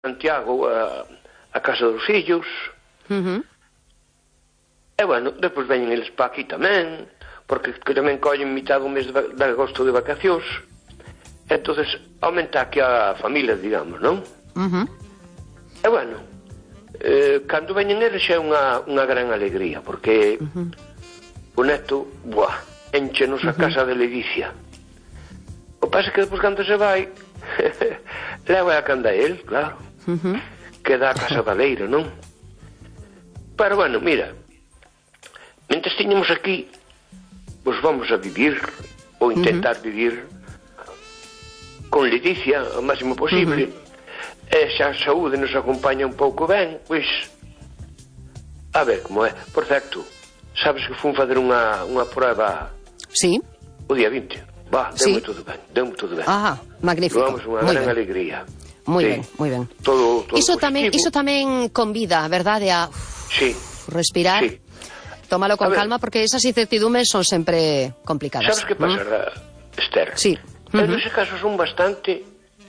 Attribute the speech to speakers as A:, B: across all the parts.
A: Santiago a casa dos fillos. E bueno, depois veñen eles para aquí tamén, porque tamén collen mitad do mes de agosto de vacacións. Entonces aumenta aquí a familia, digamos, non? E bueno, cando veñen eles é unha gran alegría, porque o neto, enchenos a casa de ledicia. O que pasa é que depois cando se vai leva a canda el, claro, queda a casa da leira, non? Pero bueno, mira, mentres tiñamos aquí, pois vamos a vivir, ou intentar vivir con ledicia o máximo posible. E xa a saúde nos acompaña un pouco ben, pois a ver como é. Por certo, sabes que fun fazer unha prueba o día 20. Deu-me todo ben.
B: Magnífico.
A: Vamos, unha gran alegría.
B: Moi ben.
A: Todo
B: iso tamén convida, verdade, a respirar. Tómalo con calma, porque esas incertidumbres son sempre complicadas.
A: Sabes que pasa, Esther? En ese caso son bastante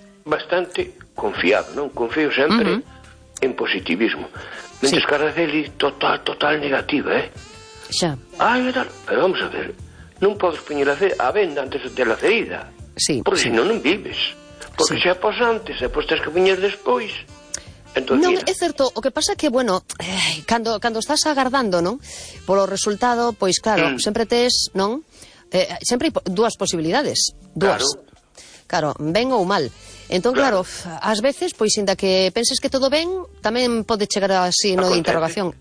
A: confiado, non? Confío sempre en positivismo. Mentres que a Araceli total negativa,
B: Xa.
A: Pero vamos a ver, non podes poñer a venda antes de ter a ferida, porque senón non vives. Porque xa pos antes, e pois tens que poñer despois.
B: Non, é certo, o que pasa é que, bueno, cando estás agardando, non? Polo resultado, pois claro, sempre tes, non? Sempre hai dúas posibilidades, claro, ben ou mal. Entón, claro, ás veces, pois, inda que penses que todo ben, tamén pode chegar a signo de interrogación.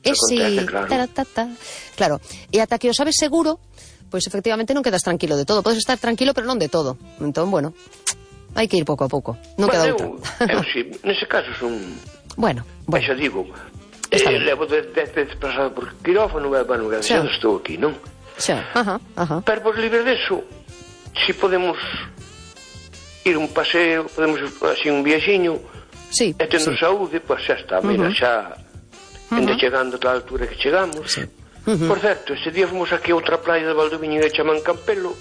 B: Claro, e ata que o sabes seguro, pois efectivamente non quedas tranquilo de todo. Podes estar tranquilo, pero non de todo. Entón, bueno, hai que ir pouco a pouco, non queda outra.
A: Nese caso son...
B: Bueno.
A: Xa digo, levo 10 veces pasado por quirófano, xa estou aquí, non? Pero por libre deso, si podemos ir un paseo, podemos así un viaxiño, e tendo saúde, pois xa está, mira, xa ende chegando a altura que chegamos. Por certo, este día fomos aquí a outra playa de Valdoviño que chaman Campelo.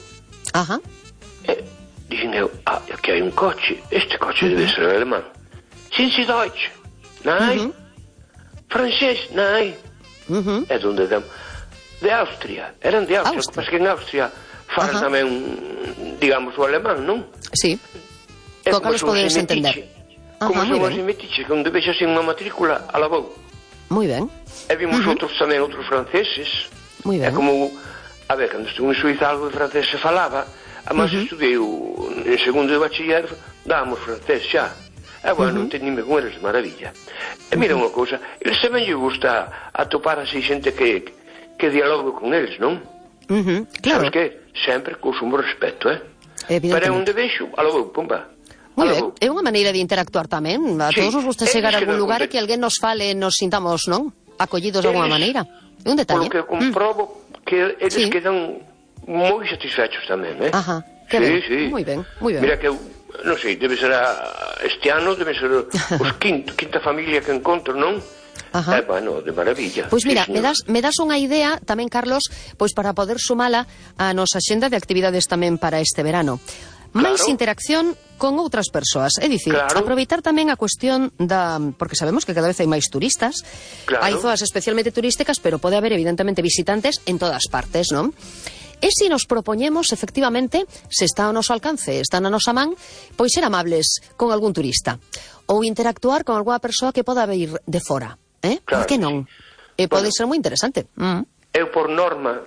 A: Dixen eu, aquí hai un coche, este coche debe ser alemán. Sinci Deutsch, nai? Francés, nai? É donde damos? De Austria, eran de Austria, porque que en Austria falan tamén, digamos, o alemán, non?
B: Sí, tocalos poderes entender.
A: Como son os metiches, onde vexas en unha matrícula, alabou.
B: Moi ben.
A: E vimos outros tamén, outros franceses.
B: Moi ben.
A: É como, a ver, cando estuve en Suiza algo de francés se falaba, además estudei en segundo de bachiller, dábamos francés xa. E bueno, teñime con eles, maravilla. E mira unha cousa, eles tamén lle gusta atopar así xente que dialogue con eles, non?
B: Claro.
A: Sabes que sempre co sumo respeto, pero é onde vexo, algo, pumba.
B: Moi ben, é unha maneira de interactuar tamén. A todos nos gusta chegar a algún lugar e que alguén nos fale, nos sintamos, non? Acollidos de alguna maneira. É un detalle.
A: Porque comprobo que eles quedan moi satisfechos tamén,
B: que ben, moi ben.
A: Mira que non sei, debe ser este ano, debe ser os quinta familia que encontro, non? Bueno, de maravilla.
B: Pois mira, me das unha idea tamén, Carlos, pois para poder sumala a nosa xenda de actividades tamén para este verano. Máis interacción con outras persoas, é dicir, aproveitar tamén a cuestión porque sabemos que cada vez hai máis turistas, hai zonas especialmente turísticas, pero pode haber evidentemente visitantes en todas partes, non? E se nos propoñemos, efectivamente, se está ao noso alcance, está na nosa man, pois ser amables con algún turista, ou interactuar con algunha persoa que poda vir de fora, por que non? E pode ser moi interesante.
A: Eu, por norma,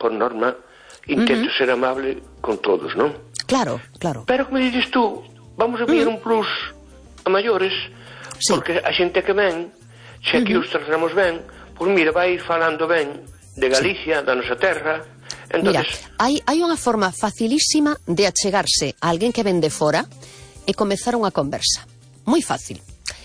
A: intento ser amable con todos, non?
B: Claro.
A: Pero, como dices tú, vamos a poñer un plus a maiores, porque a xente que ven, se aquí os tratamos ben, pois mira, vai ir falando ben de Galicia, da nosa terra.
B: Mira, hai unha forma facilísima de achegarse a alguén que ven de fora e comezar unha conversa. Moi fácil.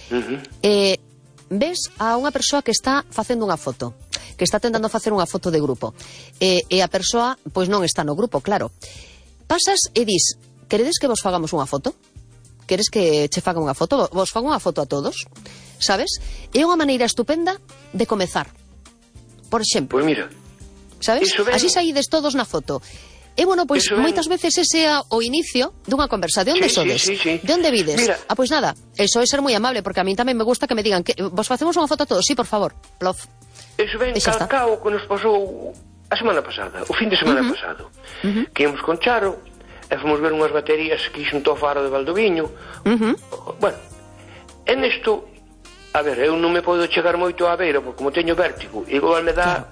B: Ves a unha persoa que está facendo unha foto, que está tentando facer unha foto de grupo, e a persoa, pois non está no grupo, claro. Pasas e dis, queredes que vos fagamos unha foto? Queres que che faga unha foto? Vos fago unha foto a todos, sabes? É unha maneira estupenda de comezar. Por exemplo.
A: Pois mira.
B: Sabes? Así saídes todos na foto. E, bueno, pois, moitas veces ese é o inicio dunha conversa. De onde sodes? De onde vides? Pois nada, eso é ser moi amable, porque a mí tamén me gusta que me digan que vos facemos unha foto a todos, sí, por favor, plof.
A: Eso ben calcao que nos pasou a semana pasada, o fin de semana pasado, que íamos con Charo, e fomos ver unhas baterías que xunto ao faro de Valdoviño. Bueno, en isto, a ver, eu non me podo chegar moito á beira, porque como teño vértigo, igual me dá...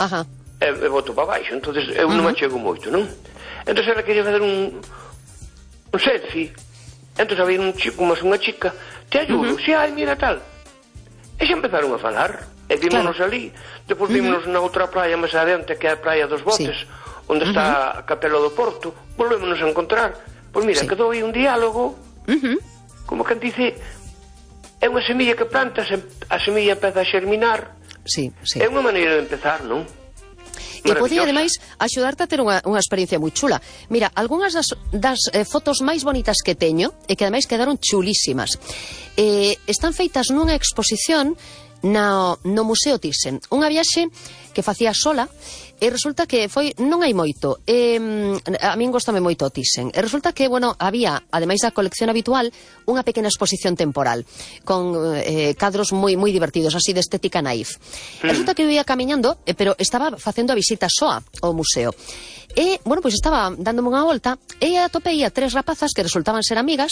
A: e boto para baixo, entonces eu non me chego moito, non? Entón ela quería fazer un selfie, entón había un chico, mas unha chica, te ajudo, si hai, mira tal, e xa empezaron a falar, e vímonos ali, depois vímonos na outra praia máis adiante, que é a praia dos Botes, onde está a Capela do Porto, volvémonos a encontrar, pois mira, quedou aí un diálogo, como que dice, é unha semilla que plantas, a semilla empeza a xerminar, é unha maneira de empezar, non?
B: E podía, ademais, axudarte a ter unha experiencia moi chula. Mira, algunhas das fotos máis bonitas que teño, e que ademais quedaron chulísimas, están feitas nunha exposición no Museo Thyssen. Unha viaxe que facía sola, e resulta que foi, non hai moito, a min gostame moito o Thyssen, e resulta que, bueno, había, ademais da colección habitual, unha pequena exposición temporal, con cadros moi divertidos, así de estética naif. Resulta que eu ia camiñando, pero estaba facendo a visita soa ao museo. E, bueno, pois estaba dándome unha volta, e atopei a 3 rapazas que resultaban ser amigas,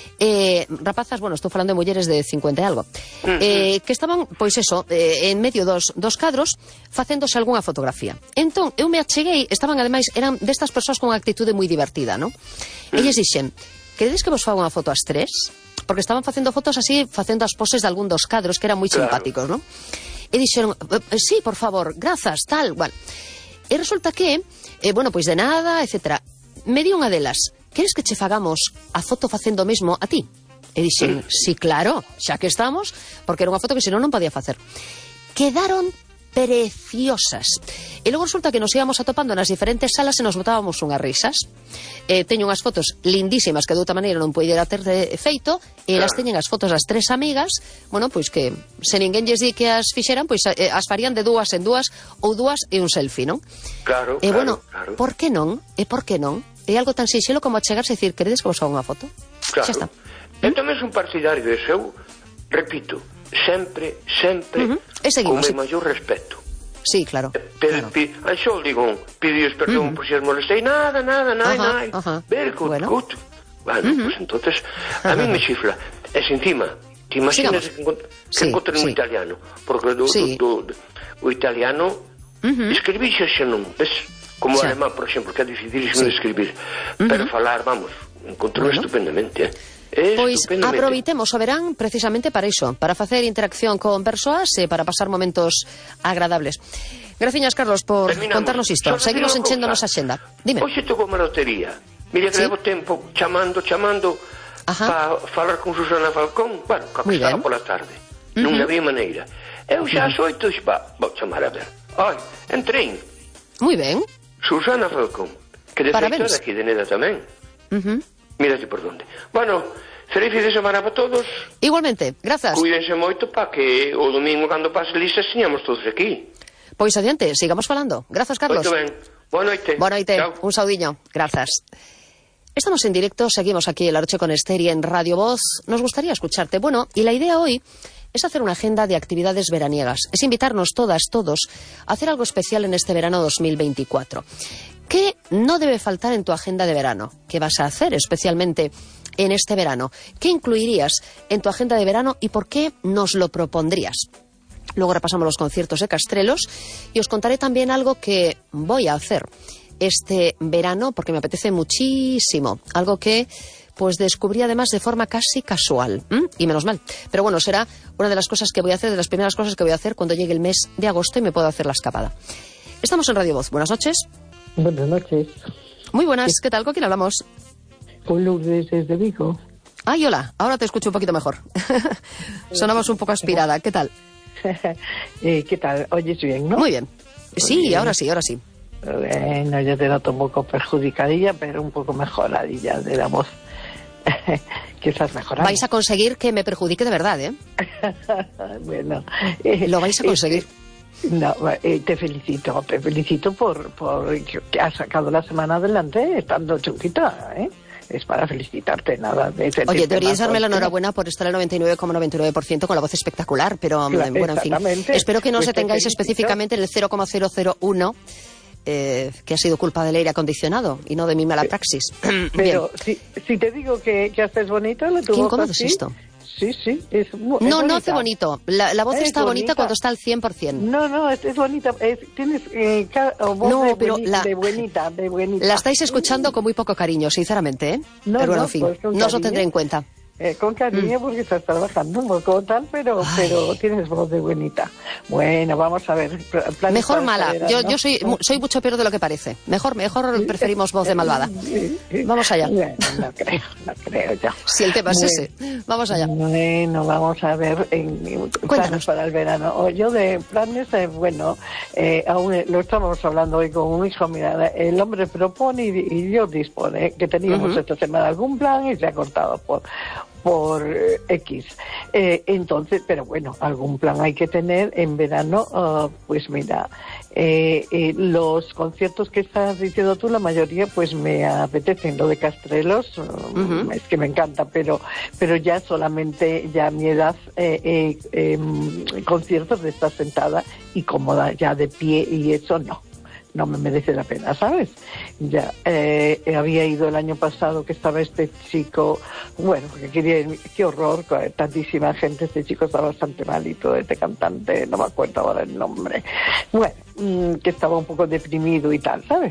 B: rapazas, bueno, estou falando de mulleres de 50 e algo, que estaban, pois eso, en medio dos cadros, facéndose algunha fotografía. Entón, eu me acheguei, estaban ademais, eran destas persoas con unha actitude moi divertida, non? E lles dixen, queredes que vos faga unha foto ás 3? Porque estaban facendo fotos así, facendo as poses de algún dos cadros que eran moi simpáticos, non? E dixeron, sí, por favor, grazas, tal, bueno. E resulta que, bueno, pois de nada, etcétera. Me di unha delas, queres que che fagamos a foto facendo o mesmo a ti? E dixen, sí, claro, xa que estamos, porque era unha foto que senón non podía facer. Quedaron preciosas. E logo resulta que nos íbamos atopando nas diferentes salas e nos botábamos unhas risas. Teño unhas fotos lindísimas que de outra maneira non poidera ter feito, e elas teñen as fotos das 3 amigas, bueno, pois que se ninguén lles di que as fixeran, pois as farían de 2 en 2 ou 2 e un selfie, non?
A: Claro,
B: e bueno, por que non? E por que non? É algo tan sinxelo como achegarse e dicir, queredes que vos haga unha foto?
A: Claro. Xa está. Eu tamén son partidario de eso, eu repito, sempre con o maior respeto.
B: Sí, claro.
A: Anxol, digo, pedios perdón por si as molestei, nada, very good, good. Bueno, pues entonces, a mí me chifla. Es encima, te imaginas que encontren un italiano, porque o italiano escribir xa non, ves? Como o alemán, por exemplo, que é dificilísimo de escribir, pero falar, vamos, encontrou estupendamente,
B: Pois aproveitemos o verán precisamente para iso, para facer interacción con persoas e para pasar momentos agradables. Graciñas, Carlos, por contarnos isto. Seguimos enchéndonos a xenda. Dime.
A: Hoxe tocou a lotería. Mira que levo tempo chamando para falar con Susana Falcón. Bueno, que estaba pola tarde. Non había maneira. Eu xa as 8 vou chamar a ver. Ai, entrei.
B: Moi ben.
A: Susana Falcón, que de feito é daqui de Neda tamén. Mírate por donde. Bueno, feliz fin de semana para todos.
B: Igualmente, grazas.
A: Cuídense moito para que o domingo cando pase listas señamos todos aquí.
B: Pois adiante, sigamos falando. Grazas, Carlos.
A: Moito ben. Boa noite.
B: Boa noite.
A: Chao.
B: Un saudiño. Grazas. Estamos en directo, seguimos aquí en La Noche con Esther y en Radio Voz. Nos gustaría escucharte. Bueno, y la idea hoy es hacer una agenda de actividades veraniegas. Es invitarnos todas, todos, a hacer algo especial en este verano 2024. ¿Qué no debe faltar en tu agenda de verano? ¿Qué vas a hacer especialmente en este verano? ¿Qué incluirías en tu agenda de verano y por qué nos lo propondrías? Luego repasamos los conciertos de Castrelos y os contaré también algo que voy a hacer este verano porque me apetece muchísimo. Algo que pues descubrí además de forma casi casual. Y menos mal. Pero bueno, será una de las cosas que voy a hacer, de las primeras cosas que voy a hacer cuando llegue el mes de agosto y me puedo hacer la escapada. Estamos en Radio Voz. Buenas noches.
C: Buenas noches.
B: Muy buenas. ¿Qué tal? ¿Con quién hablamos?
C: Con Lourdes desde Vigo.
B: Ay, hola. Ahora te escucho un poquito mejor. Sonamos un poco aspirada. ¿Qué tal?
C: ¿Qué tal? ¿Oyes bien, no?
B: Muy bien. Sí, bien. Ahora sí, ahora sí.
C: Bueno, yo te noto un poco perjudicadilla, pero un poco mejoradilla de la voz. Que estás mejorando.
B: Vais a conseguir que me perjudique de verdad, ¿eh?
C: Bueno.
B: Lo vais a conseguir.
C: No, te felicito por que has sacado la semana adelante estando chunquita, ¿eh? Es para felicitarte, nada.
B: Oye, deberíais darme la enhorabuena por estar al 99,99% con la voz espectacular, pero
C: claro,
B: bueno, en fin. Espero que no os detengáis específicamente en el 0,001, que ha sido culpa del aire acondicionado y no de mi mala praxis.
C: Pero si te digo que haces bonito,
B: ¿Qué incómodo es esto?
C: Sí, es
B: no hace bonito. La voz está bonita cuando está al 100%.
C: No, es bonita. Tienes voz de buenita.
B: La estáis escuchando con muy poco cariño, sinceramente, ¿eh?
C: No,
B: pero bueno, en fin,
C: pues
B: no os lo tendré en cuenta.
C: Con cariño porque estás trabajando un poco tal, pero tienes voz de buenita. Bueno, vamos a ver.
B: Mejor mala. Yo soy mucho peor de lo que parece. Mejor preferimos voz de malvada. Vamos allá.
C: Bueno, no creo yo.
B: Si el tema es ese. Vamos allá.
C: Bueno, vamos a ver planes para el verano. Yo de planes, aún lo estamos hablando hoy con un hijo. Mira, el hombre propone y Dios dispone. Que teníamos esta semana algún plan y se ha cortado por X. Entonces, pero bueno, algún plan hay que tener en verano. Pues mira, los conciertos que estás diciendo tú, la mayoría pues me apetecen. Lo de Castrelos es que me encanta, pero ya solamente ya a mi edad conciertos de estar sentada y cómoda ya de pie y eso no me merece la pena, ¿sabes? Ya había ido el año pasado que estaba este chico, porque quería ir, qué horror, tantísima gente. Este chico está bastante malito, este cantante, no me acuerdo ahora el nombre, que estaba un poco deprimido y tal, ¿sabes?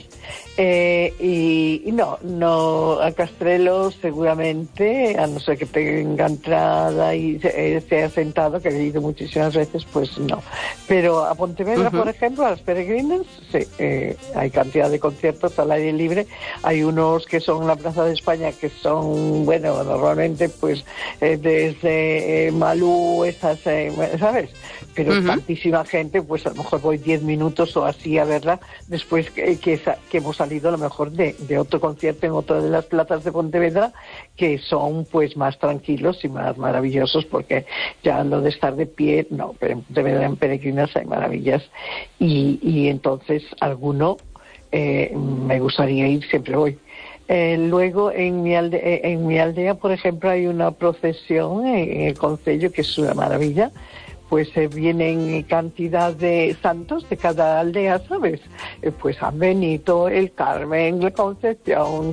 C: Y no, a Castrelos seguramente, a no ser que tenga entrada y se ha sentado, que he ido muchísimas veces, pues no. Pero a Pontevedra, por ejemplo, a las Peregrinas, sí, hay cantidad de conciertos al aire libre. Hay unos que son en la Plaza de España, que son, normalmente pues desde Malú, esas, ¿sabes? Pero tantísima gente, pues a lo mejor voy 10 minutos o así a verla, después que hemos salido a lo mejor de otro concierto en otra de las plazas de Pontevedra, que son pues más tranquilos y más maravillosos, porque ya lo de estar de pie, no, pero en Pontevedra, en Peregrinas hay maravillas, y entonces alguno me gustaría ir, siempre voy. Luego en mi aldea, por ejemplo, hay una procesión en el concello que es una maravilla. Pues vienen cantidad de santos de cada aldea, ¿sabes? Pues San Benito, el Carmen, la Concepción,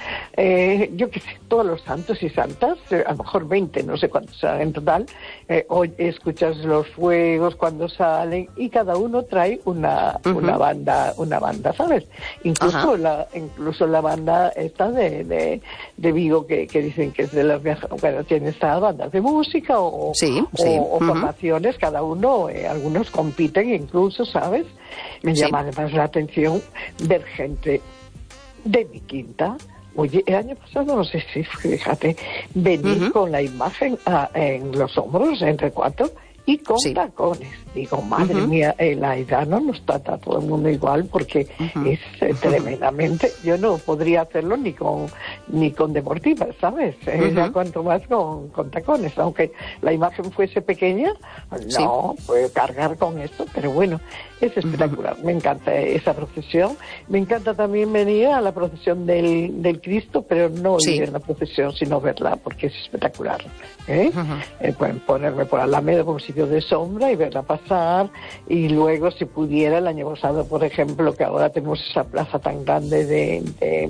C: yo qué sé, todos los santos y santas, a lo mejor 20, no sé cuántos son en total. Hoy escuchas los fuegos cuando salen y cada uno trae una banda, ¿sabes? Incluso la banda esta de Vigo que dicen que es de las mejores, tiene estas bandas de música o formaciones. Cada uno, algunos compiten incluso, ¿sabes? Me llama además la atención ver gente de mi quinta. Oye, el año pasado, no sé si, fíjate, venir con la imagen en los hombros, entre cuatro, y con tacones. Digo, madre mía, la edad no nos trata a todo el mundo igual, porque es tremendamente. Yo no podría hacerlo ni con deportivas, ¿sabes? Ya cuanto más con tacones, aunque la imagen fuese pequeña, no puedo cargar con esto, pero bueno, es espectacular. Me encanta esa procesión. Me encanta también venir a la procesión del Cristo, pero no ir en la procesión, sino verla, porque es espectacular. Pueden ponerme por Alameda, por un sitio de sombra, y verla pasar. Y luego, si pudiera, el año pasado, por ejemplo, que ahora tenemos esa plaza tan grande de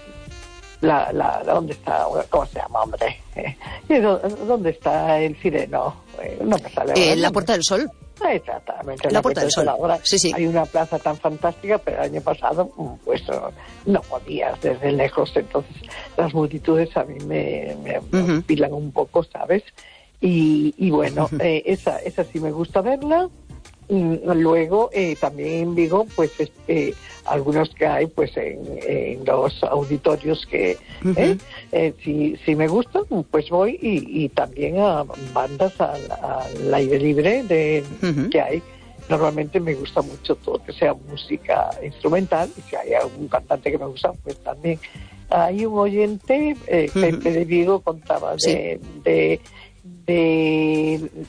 C: ¿dónde está? ¿Cómo se llama, hombre? ¿Dónde está el Cireno? No me sale
B: la Puerta del Sol.
C: Exactamente.
B: La Puerta del Sol.
C: Ahora
B: sí.
C: Hay una plaza tan fantástica, pero el año pasado pues no podías desde lejos. Entonces las multitudes a mí me pilan un poco, ¿sabes? Y bueno, esa sí me gusta verla. Luego también en Vigo, pues algunos que hay pues en los auditorios que si me gustan, pues voy, y también a bandas al aire libre que hay. Normalmente me gusta mucho todo que sea música instrumental, y si hay algún cantante que me gusta, pues también. Hay un oyente, Pepe de Vigo, contaba de de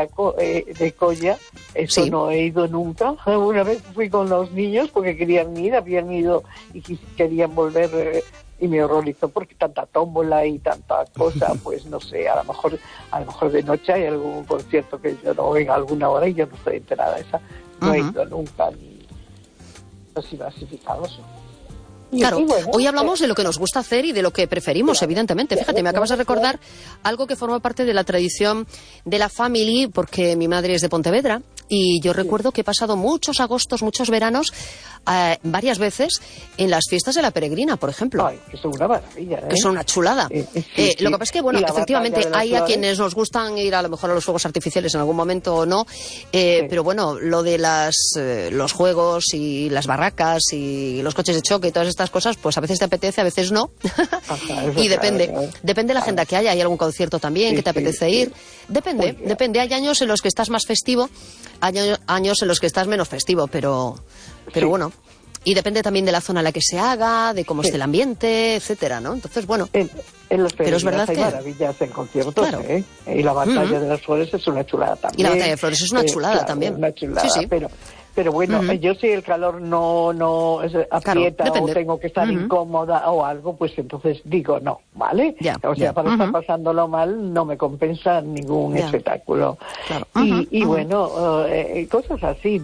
C: Colla, eso
B: Sí.
C: no he ido nunca. Una vez fui con los niños porque querían ir, habían ido y querían volver, y me horrorizó porque tanta tómbola y tanta cosa, pues no sé, a lo mejor de noche hay algún concierto que yo no venga a alguna hora y yo no estoy enterada de esa. No he ido nunca, ni así clasificados.
B: Claro,
C: bueno,
B: hoy hablamos de lo que nos gusta hacer y de lo que preferimos, evidentemente. Fíjate, me acabas de recordar algo que forma parte de la tradición de la family, porque mi madre es de Pontevedra, y yo recuerdo que he pasado muchos agostos, muchos veranos, varias veces en las fiestas de la Peregrina, por ejemplo.
C: Ay, que son una maravilla, ¿eh?
B: Que son una chulada.
C: Sí.
B: Lo que pasa es que, bueno, efectivamente, hay a
C: flores.
B: quienes nos gustan ir a lo mejor a los fuegos artificiales en algún momento o no, pero bueno, lo de los juegos y las barracas y los coches de choque y todas estas cosas, pues a veces te apetece, a veces no. Y depende de la agenda que haya. Hay algún concierto también que te apetece ir. Depende. Hay años en los que estás más festivo, hay años en los que estás menos festivo, pero bueno. Y depende también de la zona en la que se haga, de cómo esté el ambiente, etcétera, ¿no? Entonces, bueno.
C: En los
B: pero es verdad
C: hay
B: que
C: maravillas en conciertos,
B: claro.
C: Y la batalla de las flores es una chulada también.
B: Y la batalla de flores es una chulada
C: claro,
B: también.
C: Una chulada,
B: sí.
C: Pero bueno, yo si el calor no aprieta,
B: claro,
C: o tengo que estar incómoda o algo, pues entonces digo no, ¿vale? Para estar pasándolo mal no me compensa ningún espectáculo.
B: Claro.
C: Y bueno, cosas así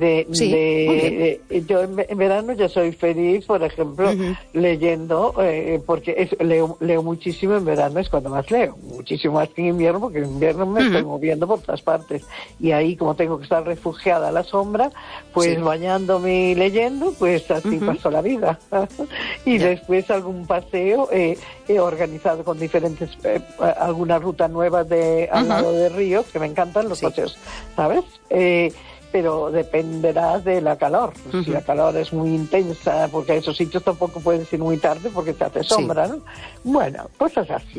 C: yo en verano yo soy feliz, por ejemplo, leyendo, porque leo muchísimo en verano, es cuando más leo, muchísimo más que en invierno, porque en invierno me estoy moviendo por todas partes, y ahí como tengo que estar refugiada a la sombra, pues bañándome y leyendo, pues así pasó la vida. Y después algún paseo he organizado con diferentes, alguna ruta nueva al lado de ríos, que me encantan los paseos, ¿sabes? Pero dependerá de la calor. Si la calor es muy intensa, porque a esos sitios tampoco puedes ir muy tarde porque te hace sombra, ¿no? Bueno, cosas así.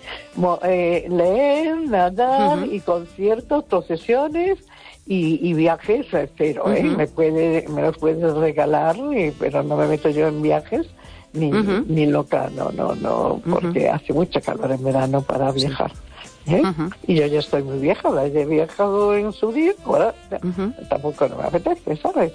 C: Leer, nadar y conciertos, procesiones y viajes, pero me los puedes regalar, pero no me meto yo en viajes ni loca, no, porque hace mucha calor en verano para viajar. Y yo ya estoy muy vieja, ya he viajado en su día, ahora tampoco no me apetece, ¿sabes?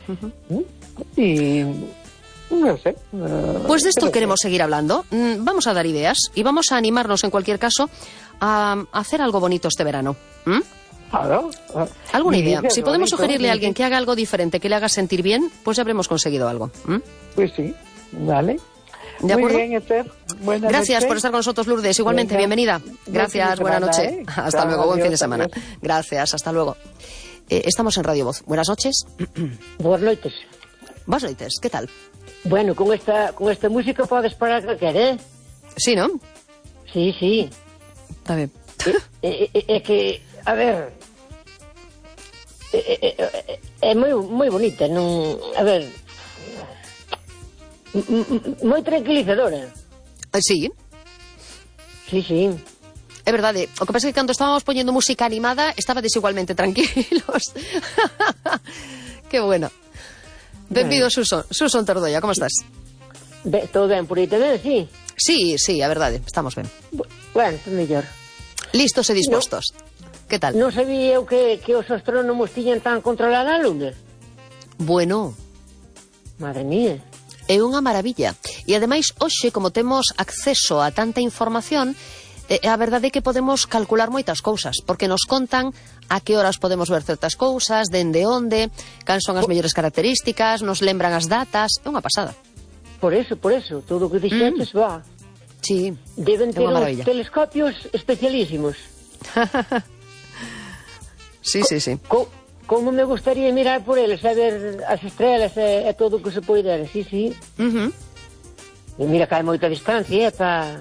C: Y no sé.
B: Pues de esto queremos seguir hablando. Vamos a dar ideas y vamos a animarnos en cualquier caso a hacer algo bonito este verano.
C: Claro.
B: ¿Alguna idea? Si podemos sugerirle a alguien que haga algo diferente, que le haga sentir bien, pues ya habremos conseguido algo.
C: Pues sí, vale.
B: ¿De acuerdo?
C: Muy bien, Esther. Buenas
B: Gracias
C: noches.
B: por estar con nosotros, Lourdes. Igualmente, bienvenida. Gracias, buena noche. Hasta luego, buen fin de semana.
C: Adiós.
B: Gracias, hasta luego. Estamos en Radio Voz. Buenas noches.
D: Boas noites.
B: Buenas noites, ¿qué tal?
D: Bueno, con esta música podes parar calquer,
B: Sí, ¿no?
D: Sí.
B: Está bien.
D: É que, a ver, é moi bonita, non, a ver, moi tranquilizadora.
B: Sí,
D: Sí.
B: é verdade. O que pasa é que cando estábamos poñendo música animada estaba desigualmente tranquilos. Qué bueno. Benvido, Suson Tordoia, como estás?
D: Todo ben por aí tamén, sí?
B: Sí, a verdade, estamos ben.
D: Bueno, mellor.
B: Listos e dispostos. Que tal?
D: Non sabía eu que os astrónomos tiñan tan controlada a luna.
B: Bueno,
D: Madre mía.
B: é unha maravilla. E ademais, hoxe, como temos acceso a tanta información, a verdade é que podemos calcular moitas cousas, porque nos contan a que horas podemos ver certas cousas, dende onde, can son as mellores características, nos lembran as datas, é unha pasada.
D: Por eso, todo o que dixetes, va.
B: Sí,
D: Deben
B: é
D: ter
B: unha
D: uns
B: maravilla.
D: telescopios especialísimos.
B: Sí.
D: Como me gustaría mirar por eles, a ver as estrelas e todo o que se poidera, sí. E mira que hai moita distancia para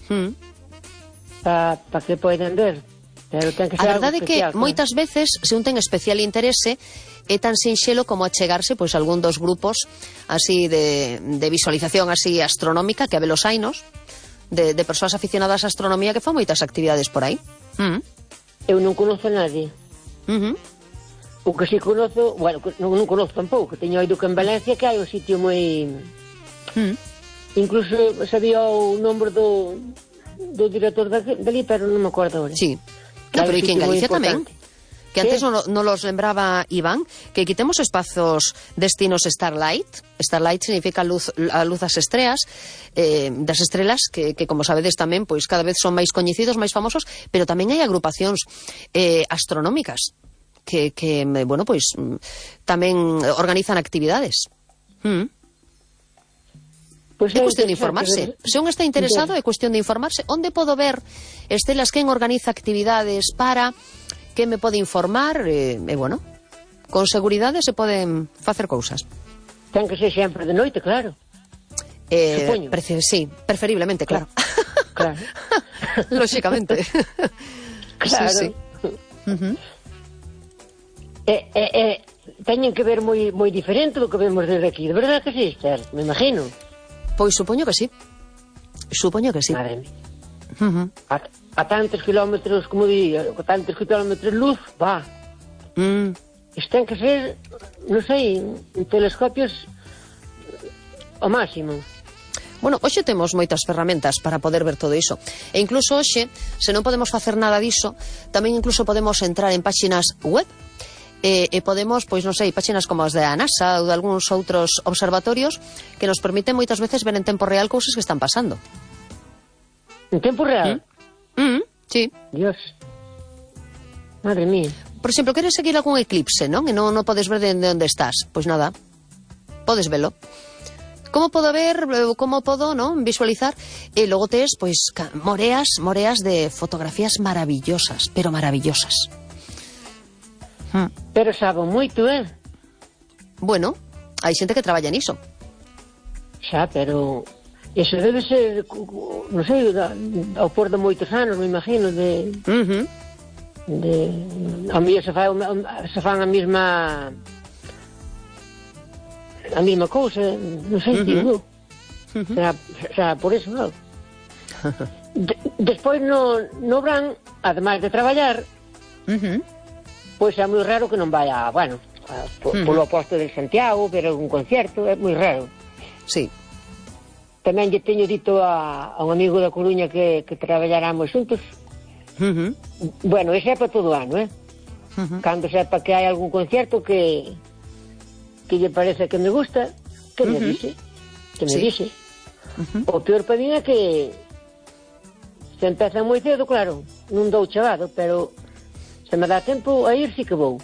D: que poidan ver. Pero ten que ser
B: A verdade é
D: algo
B: que
D: especial,
B: moitas veces, se un ten especial interese, é tan sinxelo como achegarse pois algún dos grupos así de visualización así astronómica que a velos hainos, de persoas aficionadas á astronomía que fan moitas actividades por aí.
D: Eu non conozo a nadie. O que si conozo, bueno, non conozo tampouco, teño oído que en Valencia que hai un sitio moi... Incluso sabía o nombre do director dali, pero non me acordo agora.
B: Sí. No, pero e que en Galicia tamén, que antes non los lembraba Iván, que quitemos espazos destinos Starlight. Starlight significa a luz das estrelas, que como sabedes tamén, pois cada vez son máis coñecidos, máis famosos, pero tamén hai agrupacións astronómicas que bueno, pois tamén organizan actividades. Pois é cuestión de informarse. Se un está interesado, é cuestión de informarse. Onde podo ver, Estelas, quen organiza actividades para, que me pode informar, bueno, con seguridade se poden facer cousas.
D: Ten que ser sempre de noite, claro.
B: Sí, preferiblemente, claro.
D: Claro.
B: Lóxicamente.
D: Claro.
B: Sí.
D: Teñen que ver moi diferente do que vemos desde aquí. De verdade que sí, Esther, me imagino.
B: Pois supoño que sí.
D: Madre mía. A tantos kilómetros, como di, a tantos kilómetros luz, va. Isto ten que ser, non sei, telescopios ao máximo.
B: Bueno, hoxe temos moitas ferramentas para poder ver todo iso. E incluso hoxe, se non podemos facer nada diso, tamén incluso podemos entrar en páxinas web e podemos, pois non sei, páxinas como as de a NASA ou de algúns outros observatorios que nos permiten moitas veces ver en tempo real cousas que están pasando.
D: En tempo real?
B: Sí.
D: Dios. Madre mía.
B: Por exemplo, queres seguir algún eclipse, non? E non podes ver de onde estás. Pois nada, podes velo. Como podo ver, como podo, non, visualizar? E logo tes, pois, moreas de fotografías maravillosas, pero maravillosas.
D: Pero sabe moito,
B: Bueno, hai xente que traballa niso.
D: Xa, pero iso debe ser, non sei, ao por de moitos anos, me imagino, a mí se fan a mesma cousa, non sei, digo. Xa, por eso, non? Despois no verán, ademais de traballar, pois é moi raro que non vaya, bueno, polo Apóstol de Santiago, ver algún concerto, é moi raro.
B: Sí.
D: Tamén lle teño dito a un amigo da Coruña que traballáramos xuntos. Bueno, ese é para todo o ano, Cando sepa que hai algún concerto que lle parece que me gusta, que me dixe. O peor para mí é que se empeza moi cedo, claro, non dou chavado, pero se me dá tempo a ir, sí que vou.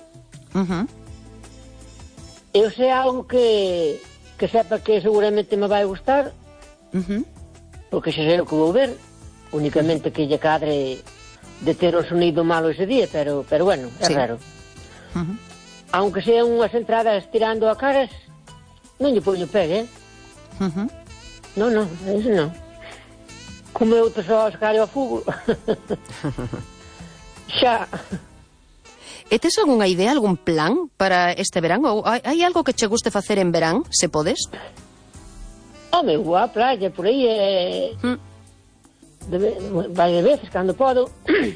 D: Eu sei algo que sepa que seguramente me vai gustar, porque xa sei o que vou ver, únicamente que lle cadre de ter o sonido malo ese día, pero bueno, é raro. Aunque sean unhas entradas tirando a caras, non lle poño pé, Non, eso non. Como outros só os callo a fútbol. Xa.
B: E tes algunha idea, algún plan para este verán? Ou hai algo que che guste facer en verán, se podes?
D: Home, vou á playa, por aí vai de veces, cando podo.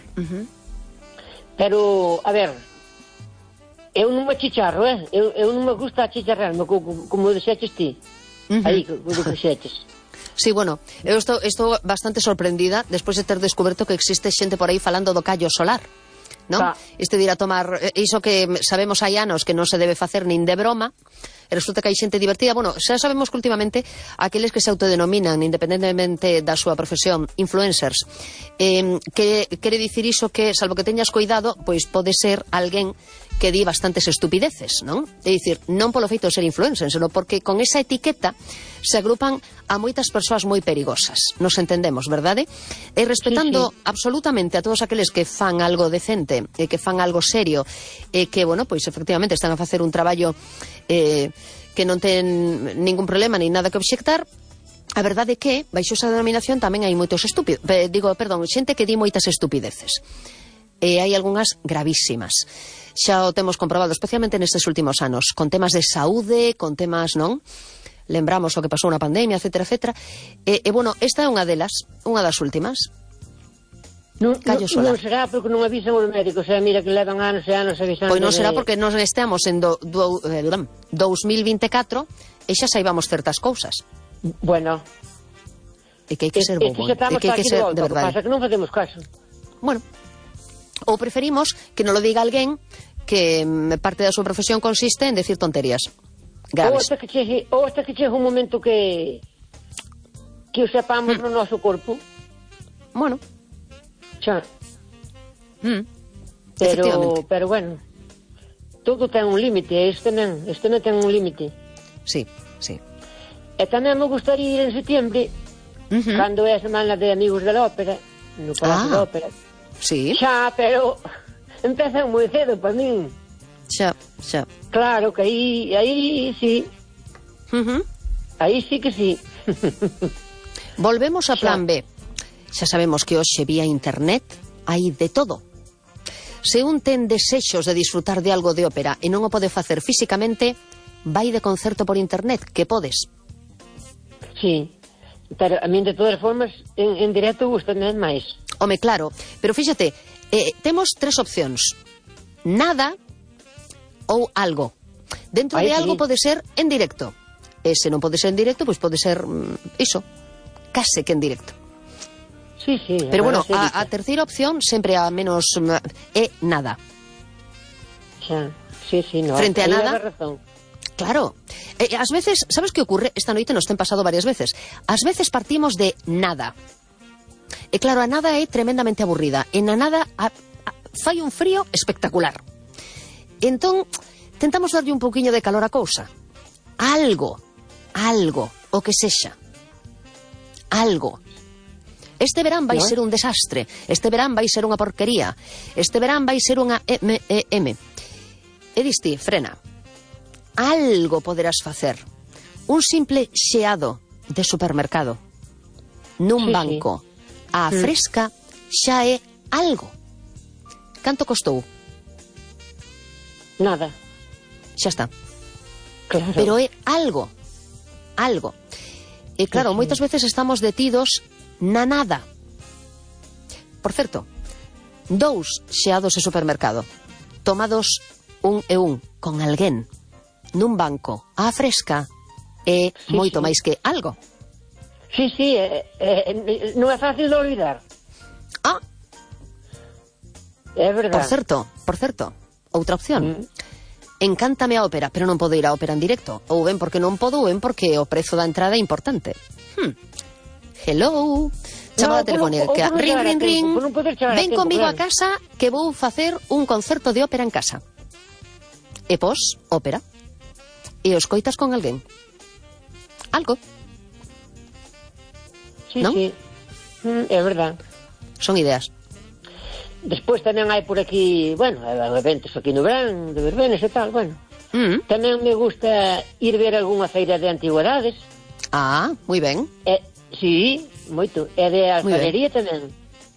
D: Pero, a ver, eu non me chicharro, eu non me gusta chicharrarme, como dixeches ti. Aí, como dixeches.
B: Sí, bueno, eu estou bastante sorprendida despois de ter descoberto que existe xente por aí falando do callo solar, non? Isto de ir a tomar, iso que sabemos hai anos que non se debe facer nin de broma, e resulta que hai xente divertida. Bueno, xa sabemos que últimamente aqueles que se autodenominan, independentemente da súa profesión, influencers, que quere dicir iso que, salvo que teñas cuidado, pois pode ser alguén que di bastantes estupideces, non? É dicir, non polo feito de ser influencer, senón porque con esa etiqueta se agrupan a moitas persoas moi perigosas. Nos entendemos, verdade? E respetando absolutamente a todos aqueles que fan algo decente, e que fan algo serio, e que, bueno, pois efectivamente están a facer un traballo que non ten ningún problema nin nada que obxectar. A verdade é que, baixo esa denominación, tamén hai moitos xente que di moitas estupideces. E hai algunhas gravísimas. Xa o temos comprobado, especialmente nestes últimos anos, con temas de saúde, con temas, non? Lembramos o que pasou na pandemia, etcétera, etcétera. E bueno, esta é unha delas, unha das últimas.
D: Non será porque non avisan os médicos, mira que levan anos e anos avisando.
B: Pois non será porque nos estamos en 2024 e xa saibamos certas cousas.
D: Bueno.
B: E que hai que ser bobo, e que hai que ser de verdade.
D: Pasa que non facemos caso.
B: Bueno, Ou preferimos que non lo diga alguén que parte da súa profesión consiste en decir tonterías graves.
D: Ou hasta que chegue un momento que o sepamos no noso corpo.
B: Bueno.
D: Xa. Pero bueno, todo ten un límite, este non ten un límite.
B: Sí, sí.
D: E tamén me gustaría ir en septiembre, cando é a semana de Amigos da Ópera, no Palacio da Ópera.
B: Sí.
D: Xa, pero empezan moi cedo para min.
B: Xa.
D: Claro que aí sí. Aí sí que sí.
B: Volvemos a plan B. Xa sabemos que hoxe vía internet hai de todo. Se un ten desexos de disfrutar de algo de ópera e non o pode facer físicamente, vai de concerto por internet, que podes.
D: Sí, pero a min de todas formas en directo gustame máis.
B: Home, claro, pero fíxate, temos 3 opcións. Nada ou algo. Dentro de algo pode ser en directo. E se non pode ser en directo, pois pode ser iso, case que en directo.
D: Sí.
B: Pero bueno, a terceira opción sempre a menos é nada.
D: Xa, sí, no.
B: Frente a nada. Claro. Ás veces, sabes que ocurre? Esta noite nos ten pasado varias veces. Ás veces partimos de nada. E claro, a nada é tremendamente aburrida. En a nada fai un frío espectacular. Entón, tentamos darlle un pouquiño de calor á cousa. Algo, o que sexa. Algo. Este verán vai ser un desastre. Este verán vai ser unha porquería. Este verán vai ser unha M. E diste, frena. Algo poderás facer. Un simple xeado de supermercado. Nun banco. A fresca xa é algo. Canto costou?
D: Nada.
B: Xa está.
D: Claro.
B: Pero é algo. E claro, moitas veces estamos detidos na nada. Por certo, 2 xeados de supermercado tomados un e un con alguén nun banco á fresca é moito máis que algo.
D: Sí, non é fácil de olvidar. É verdade.
B: Por certo, outra opción. Encántame a ópera, pero non podo ir á ópera en directo. Ou ben porque non podo, ou ben porque o prezo da entrada é importante. Hello, chamada telefónica. Ring. Ven comigo a casa que vou facer un concerto de ópera en casa. E pos, ópera. E o escoitas con alguén. Algo.
D: Sí, non? Sí. É verdad.
B: Son ideas.
D: Despois tamén hai por aquí, bueno, eventos aquí no verán, de verbenes e tal, bueno. Tamén me gusta ir ver algunha feira de antigüedades.
B: Moi ben.
D: Sí, moito. E de alfarería tamén.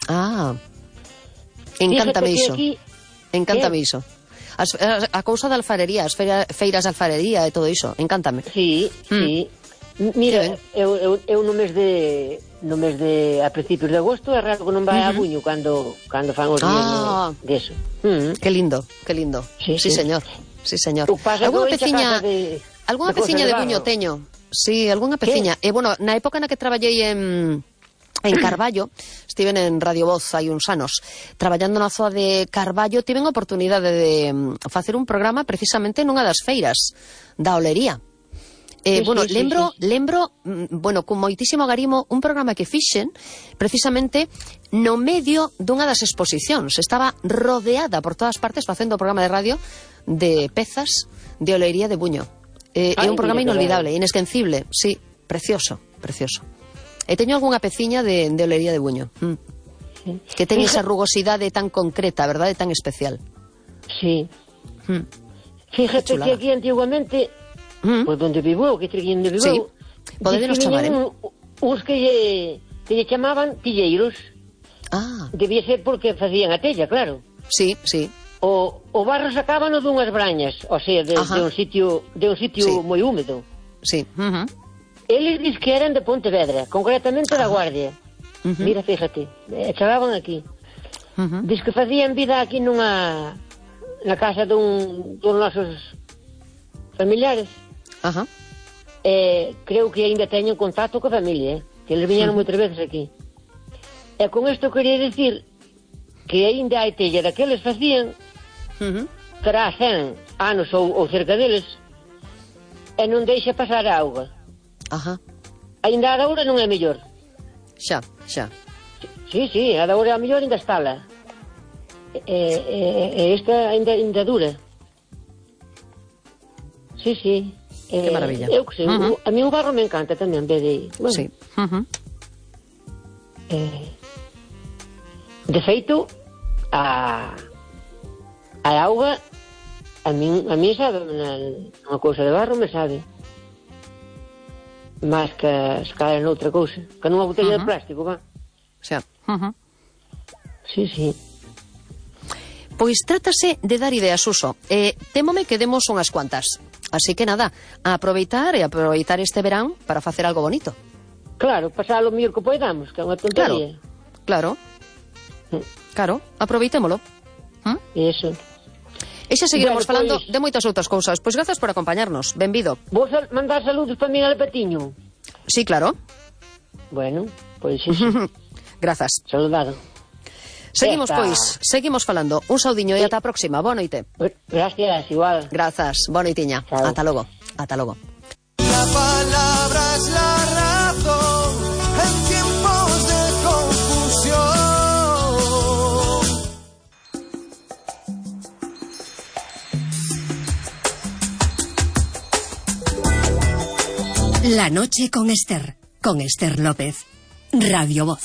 B: Encántame iso. Encántame iso. A cousa da alfarería, as feiras de alfarería e todo iso, encántame.
D: Sí. Mira, eu no mes de a principios de agosto é raro que non vai a Buño cando fan os días de eso.
B: Que lindo. Sí, señor. Alguna peciña de Buño teño. Sí, algunha peciña. E bueno, na época na que traballei en Carballo, estiven en Radio Voz hai uns anos, traballando na zoa de Carballo, tiven a oportunidade de facer un programa precisamente nunha das feiras da olería. Lembro, con moitísimo garimo, un programa que fixen precisamente no medio dunha das exposicións. Estaba rodeada por todas partes facendo o programa de radio de pezas de olería de Buño. É un programa inolvidable, inesquecible, sí, precioso. E teño algunha peciña de olería de Buño. Que ten esa rugosidade tan concreta, verdade, tan especial.
D: Sí. Fíjate que aquí antiguamente, pois onde vivou,
B: podedenos chamar,
D: uns que lle chamaban tilleiros. Debía ser porque facían a tella, claro.
B: Sí.
D: O barro sacábano dunhas brañas, o sea, de un sitio moi húmedo.
B: Sí.
D: Eles dis que eran de Pontevedra, concretamente da Guardia. Mira, fíjate, chamaban aquí. Dis que facían vida aquí na casa dos nosos familiares. Creo que ainda teñen contacto coa familia, que eles viñeron moitas veces aquí. E con isto quería dicir que aínda hai tella daqueles facían, terá 100 anos ou cerca deles, e non deixa pasar a auga. Ainda a da hora non é mellor.
B: Xa.
D: Sí, a da hora a mellor ainda estala. Esta ainda dura. Sí.
B: Que maravilla.
D: Eu que sei, a mí o barro me encanta tamén, en vez de... Bueno,
B: sí.
D: De feito, a auga a mí sabe unha cousa de barro me sabe máis que se cae noutra cousa, que nunha botella de plástico, va.
B: Xa.
D: Sí.
B: Pois trátase de dar ideas, Suso. Témome que demos unhas cuantas. Así que nada, a aproveitar este verán para facer algo bonito.
D: Claro, pasar o mellor que poidamos, que é unha tontería.
B: Claro, aproveitémolo.
D: Eso.
B: E xa seguiremos falando de moitas outras cousas. Pois grazas por acompañarnos, benvido.
D: Vos mandar saludos para mí al Patiño?
B: Sí, claro.
D: Bueno, pois sí.
B: Grazas.
D: Saludado.
B: Seguimos, seguimos falando. Un saudiño e ata a próxima. Boa noite.
D: Gracias, igual.
B: Grazas, boa noitiña. Ata logo.
E: La palabra es la razón en tiempos de confusión.
F: La noche con Esther López, Radio Voz.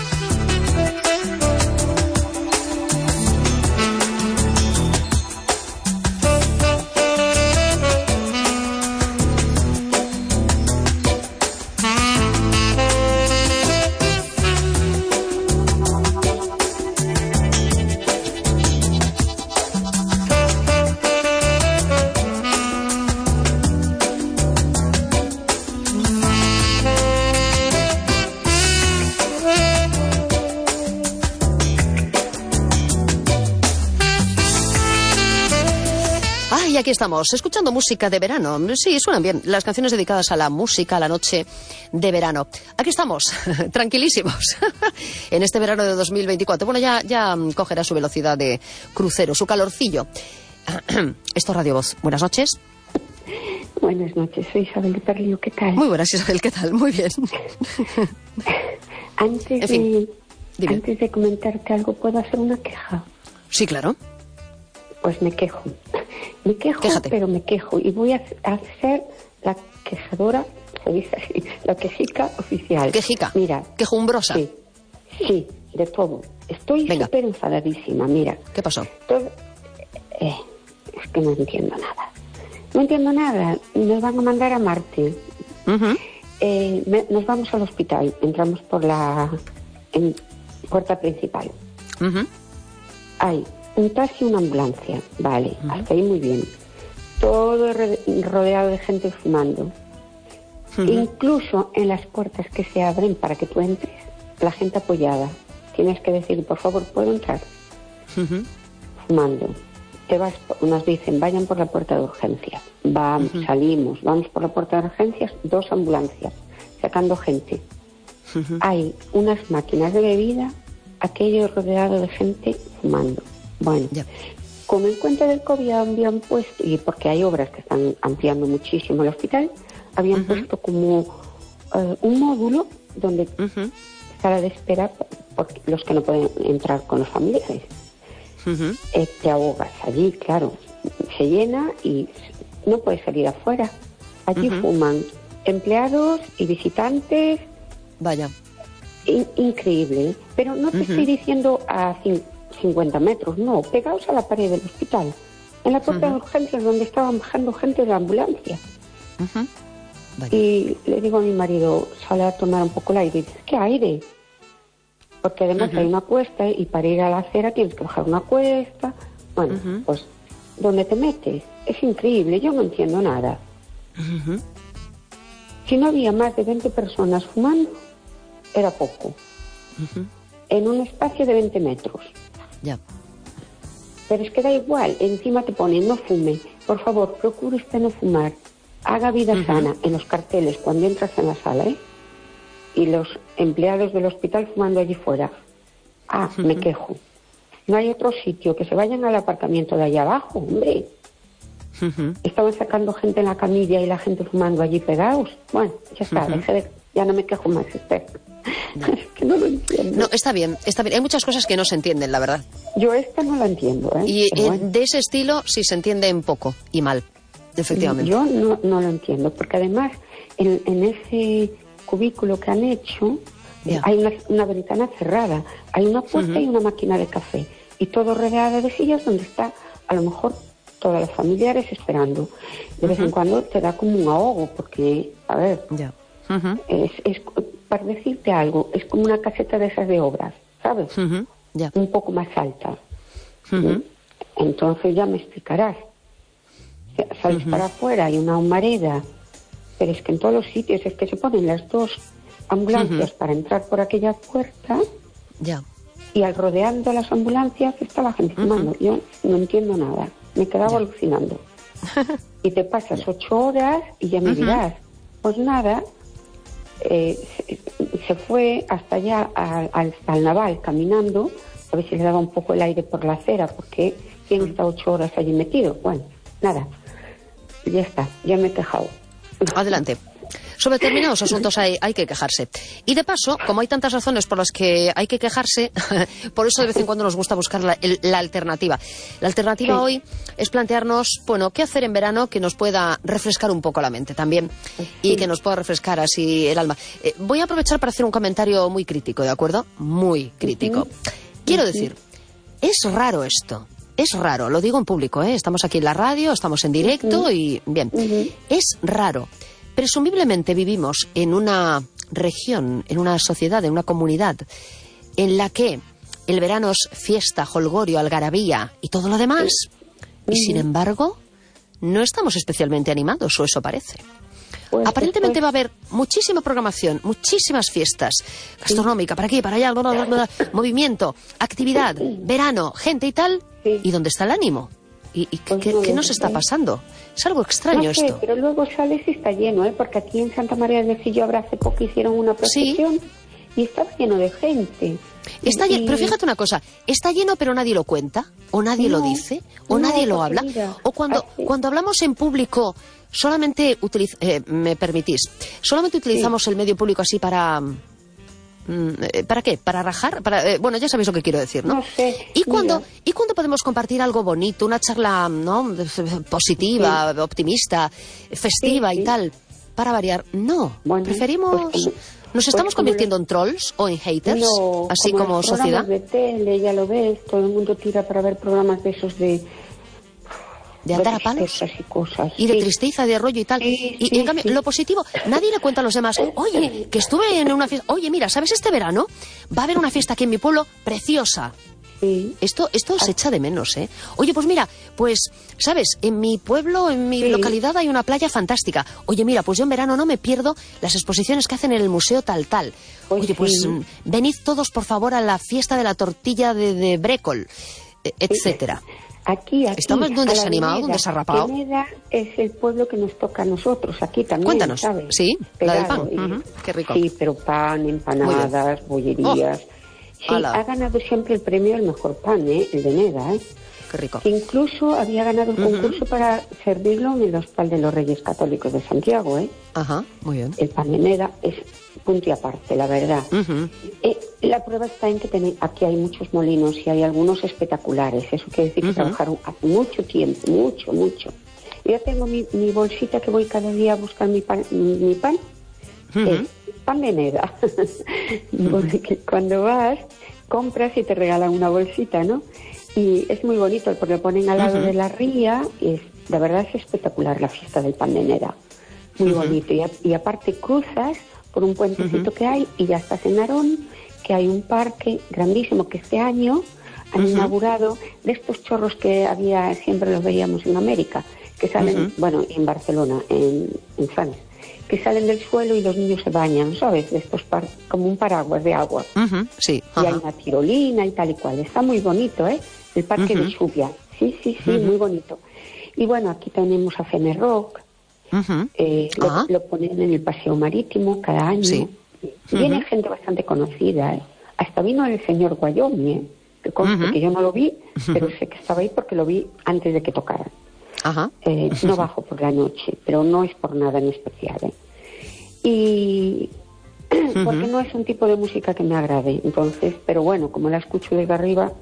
B: Y aquí estamos, escuchando música de verano. Sí, suenan bien las canciones dedicadas a la música, a la noche de verano. Aquí estamos, tranquilísimos, en este verano de 2024. Bueno, ya cogerá su velocidad de crucero, su calorcillo. Esto es Radio Voz. Buenas noches.
G: Buenas noches, soy Isabel de Perlío, ¿qué tal?
B: Muy buenas, Isabel, ¿qué tal? Muy bien.
G: Antes de comentarte algo, ¿puedo hacer una queja?
B: Sí, claro.
G: Pues me quejo.
B: Quéjate.
G: Pero me quejo. Y voy a ser la quejadora, se dice así, la quejica oficial.
B: Quejica.
G: Mira.
B: Quejumbrosa.
G: Sí, de todo. Estoy súper enfadadísima, mira.
B: ¿Qué pasó?
G: Es que no entiendo nada. No entiendo nada. Nos van a mandar a Marte. Nos vamos al hospital. Entramos por la puerta principal. Hay un taxi y una ambulancia, vale, hasta ahí muy bien. Todo rodeado de gente fumando. Incluso en las puertas que se abren para que tú entres, la gente apoyada. Tienes que decir, por favor, ¿puedo entrar? Fumando. Nos dicen, vayan por la puerta de urgencias. Vamos, salimos, vamos por la puerta de urgencias, 2 ambulancias, sacando gente. Hay unas máquinas de bebida, aquello rodeado de gente fumando. Bueno, como en cuenta del COVID habían puesto, y porque hay obras que están ampliando muchísimo el hospital, habían puesto como un módulo donde sala de espera por los que no pueden entrar con los familiares. Te ahogas allí, claro, se llena y no puedes salir afuera. Allí fuman empleados y visitantes.
B: Vaya.
G: Increíble, pero no te estoy diciendo a 50 metros, no, pegados a la pared del hospital, en la puerta de urgencias donde estaban bajando gente de la ambulancia. Y le digo a mi marido, sale a tomar un poco el aire, y dice, ¿qué aire? Porque además hay una cuesta y para ir a la acera tienes que bajar una cuesta. Bueno, pues, ¿dónde te metes? Es increíble, yo no entiendo nada. Si no había más de 20 personas fumando, era poco. En un espacio de 20 metros.
B: Ya.
G: Pero es que da igual, encima te ponen, no fume, por favor, procure usted no fumar, haga vida sana en los carteles cuando entras en la sala, y los empleados del hospital fumando allí fuera. Me quejo. no hay otro sitio, que se vayan al aparcamiento de allá abajo, hombre. Estaban sacando gente en la camilla y la gente fumando allí pegados. Bueno, ya está, ya no me quejo más, Esther.
B: No.
G: Es que no lo entiendo.
B: No, está bien. Hay muchas cosas que no se entienden, la verdad.
G: Yo esta no la entiendo, ¿eh?
B: Y
G: bueno.
B: de ese estilo sí se entiende en poco y mal, efectivamente.
G: Yo no lo entiendo, porque además en ese cubículo que han hecho hay una ventana cerrada, hay una puerta y una máquina de café, y todo rodeado de sillas donde está a lo mejor todas las familiares esperando. De vez en cuando te da como un ahogo, porque, a ver, es para decirte algo, es como una caseta de esas de obras, ¿sabes? Un poco más alta. Entonces ya me explicarás. Sales para afuera, hay una humareda, pero es que en todos los sitios es que se ponen las dos ambulancias para entrar por aquella puerta y al rodeando las ambulancias está la gente fumando. Yo no entiendo nada, me quedaba alucinando. Y te pasas 8 horas y ya me dirás, pues nada, se fue hasta allá al Naval caminando, a ver si le daba un poco el aire por la acera, porque ¿quién está 8 horas allí metido? Bueno, nada, ya está, ya me he quejado.
B: Adelante. Sobre determinados asuntos hay que quejarse. Y de paso, como hay tantas razones por las que hay que quejarse, por eso de vez en cuando nos gusta buscar la alternativa. La alternativa hoy es plantearnos, bueno, qué hacer en verano que nos pueda refrescar un poco la mente también y que nos pueda refrescar así el alma. Voy a aprovechar para hacer un comentario muy crítico, ¿de acuerdo? Muy crítico. Quiero decir, es raro esto. Es raro, lo digo en público, ¿eh? Estamos aquí en la radio, estamos en directo y bien. Es raro. Presumiblemente vivimos en una región, en una sociedad, en una comunidad en la que el verano es fiesta, jolgorio, algarabía y todo lo demás. Y sin embargo, no estamos especialmente animados, o eso parece. Pues aparentemente va a haber muchísima programación, muchísimas fiestas, gastronómica, para aquí, para allá, movimiento, actividad, verano, gente y tal. ¿Y dónde está el ánimo? ¿Y pues qué nos está pasando? Es algo extraño
G: no sé,
B: esto.
G: Pero luego sales y está lleno, ¿eh? Porque aquí en Santa María del Sillo hace poco hicieron una procesión y estaba lleno de gente.
B: Está lleno, pero fíjate una cosa, está lleno pero nadie lo cuenta, o nadie lo dice, o nadie lo habla, o cuando hablamos en público solamente me permitís, solamente utilizamos el medio público así para... ¿Para qué? ¿Para rajar? Bueno, ya sabéis lo que quiero decir, ¿no?
G: No sé.
B: ¿Y cuándo podemos compartir algo bonito, una charla, ¿no?, positiva, optimista, festiva y tal? Para variar. No. Bueno, preferimos... Pues ¿nos estamos convirtiendo en trolls o en haters?
G: No,
B: así como sociedad.
G: De tele, ya lo ves, todo el mundo tira para ver programas de esos de
B: andar a palos
G: y cosas,
B: y de tristeza, de rollo y tal. Y en cambio, lo positivo, nadie le cuenta a los demás, oye, que estuve en una fiesta, oye, mira, ¿sabes? Este verano va a haber una fiesta aquí en mi pueblo preciosa. Esto se echa de menos, ¿eh? Oye, pues mira, pues, ¿sabes? En mi pueblo, en mi localidad hay una playa fantástica. Oye, mira, pues yo en verano no me pierdo las exposiciones que hacen en el museo tal. Oye, pues venid todos, por favor, a la fiesta de la tortilla de brécol, etcétera.
G: Aquí.
B: ¿Estamos en un desanimado, un desarrapado?
G: Veneda es el pueblo que nos toca a nosotros, aquí también.
B: Cuéntanos,
G: ¿sabes?
B: Sí,
G: pegado,
B: la del pan. Qué rico.
G: Sí, pero pan, empanadas, bollerías. Sí, ha ganado siempre el premio al mejor pan, el Veneda,
B: Qué rico.
G: Incluso había ganado un concurso para servirlo en el Hospital de los Reyes Católicos de Santiago,
B: Ajá, muy bien.
G: El pan Veneda es punto y aparte, la verdad. La prueba está en que aquí hay muchos molinos y hay algunos espectaculares. Eso quiere decir que trabajaron hace mucho tiempo, mucho. Yo tengo mi bolsita que voy cada día a buscar mi pan. Pan Veneda. Porque cuando vas, compras y te regalan una bolsita, ¿no? Y es muy bonito porque lo ponen al lado de la ría y la verdad es espectacular la fiesta del pan Veneda. Muy bonito. Y aparte cruzas por un puentecito que hay y ya estás en Narón, que hay un parque grandísimo que este año han inaugurado de estos chorros que siempre los veíamos en América, que salen, bueno, en Barcelona, en Francia, que salen del suelo y los niños se bañan, ¿sabes? De estos como un paraguas de agua.
B: Sí.
G: Y hay una tirolina y tal y cual. Está muy bonito, El parque de Xubia. Sí, muy bonito. Y bueno, aquí tenemos a Fenerrock. Lo ponen en el paseo marítimo cada año. Viene gente bastante conocida. Hasta vino el señor Wyoming. que yo no lo vi, pero sé que estaba ahí porque lo vi antes de que tocaran.
B: Ajá.
G: No bajo por la noche, pero no es por nada en especial. Y porque no es un tipo de música que me agrade, entonces, pero bueno, como la escucho desde arriba,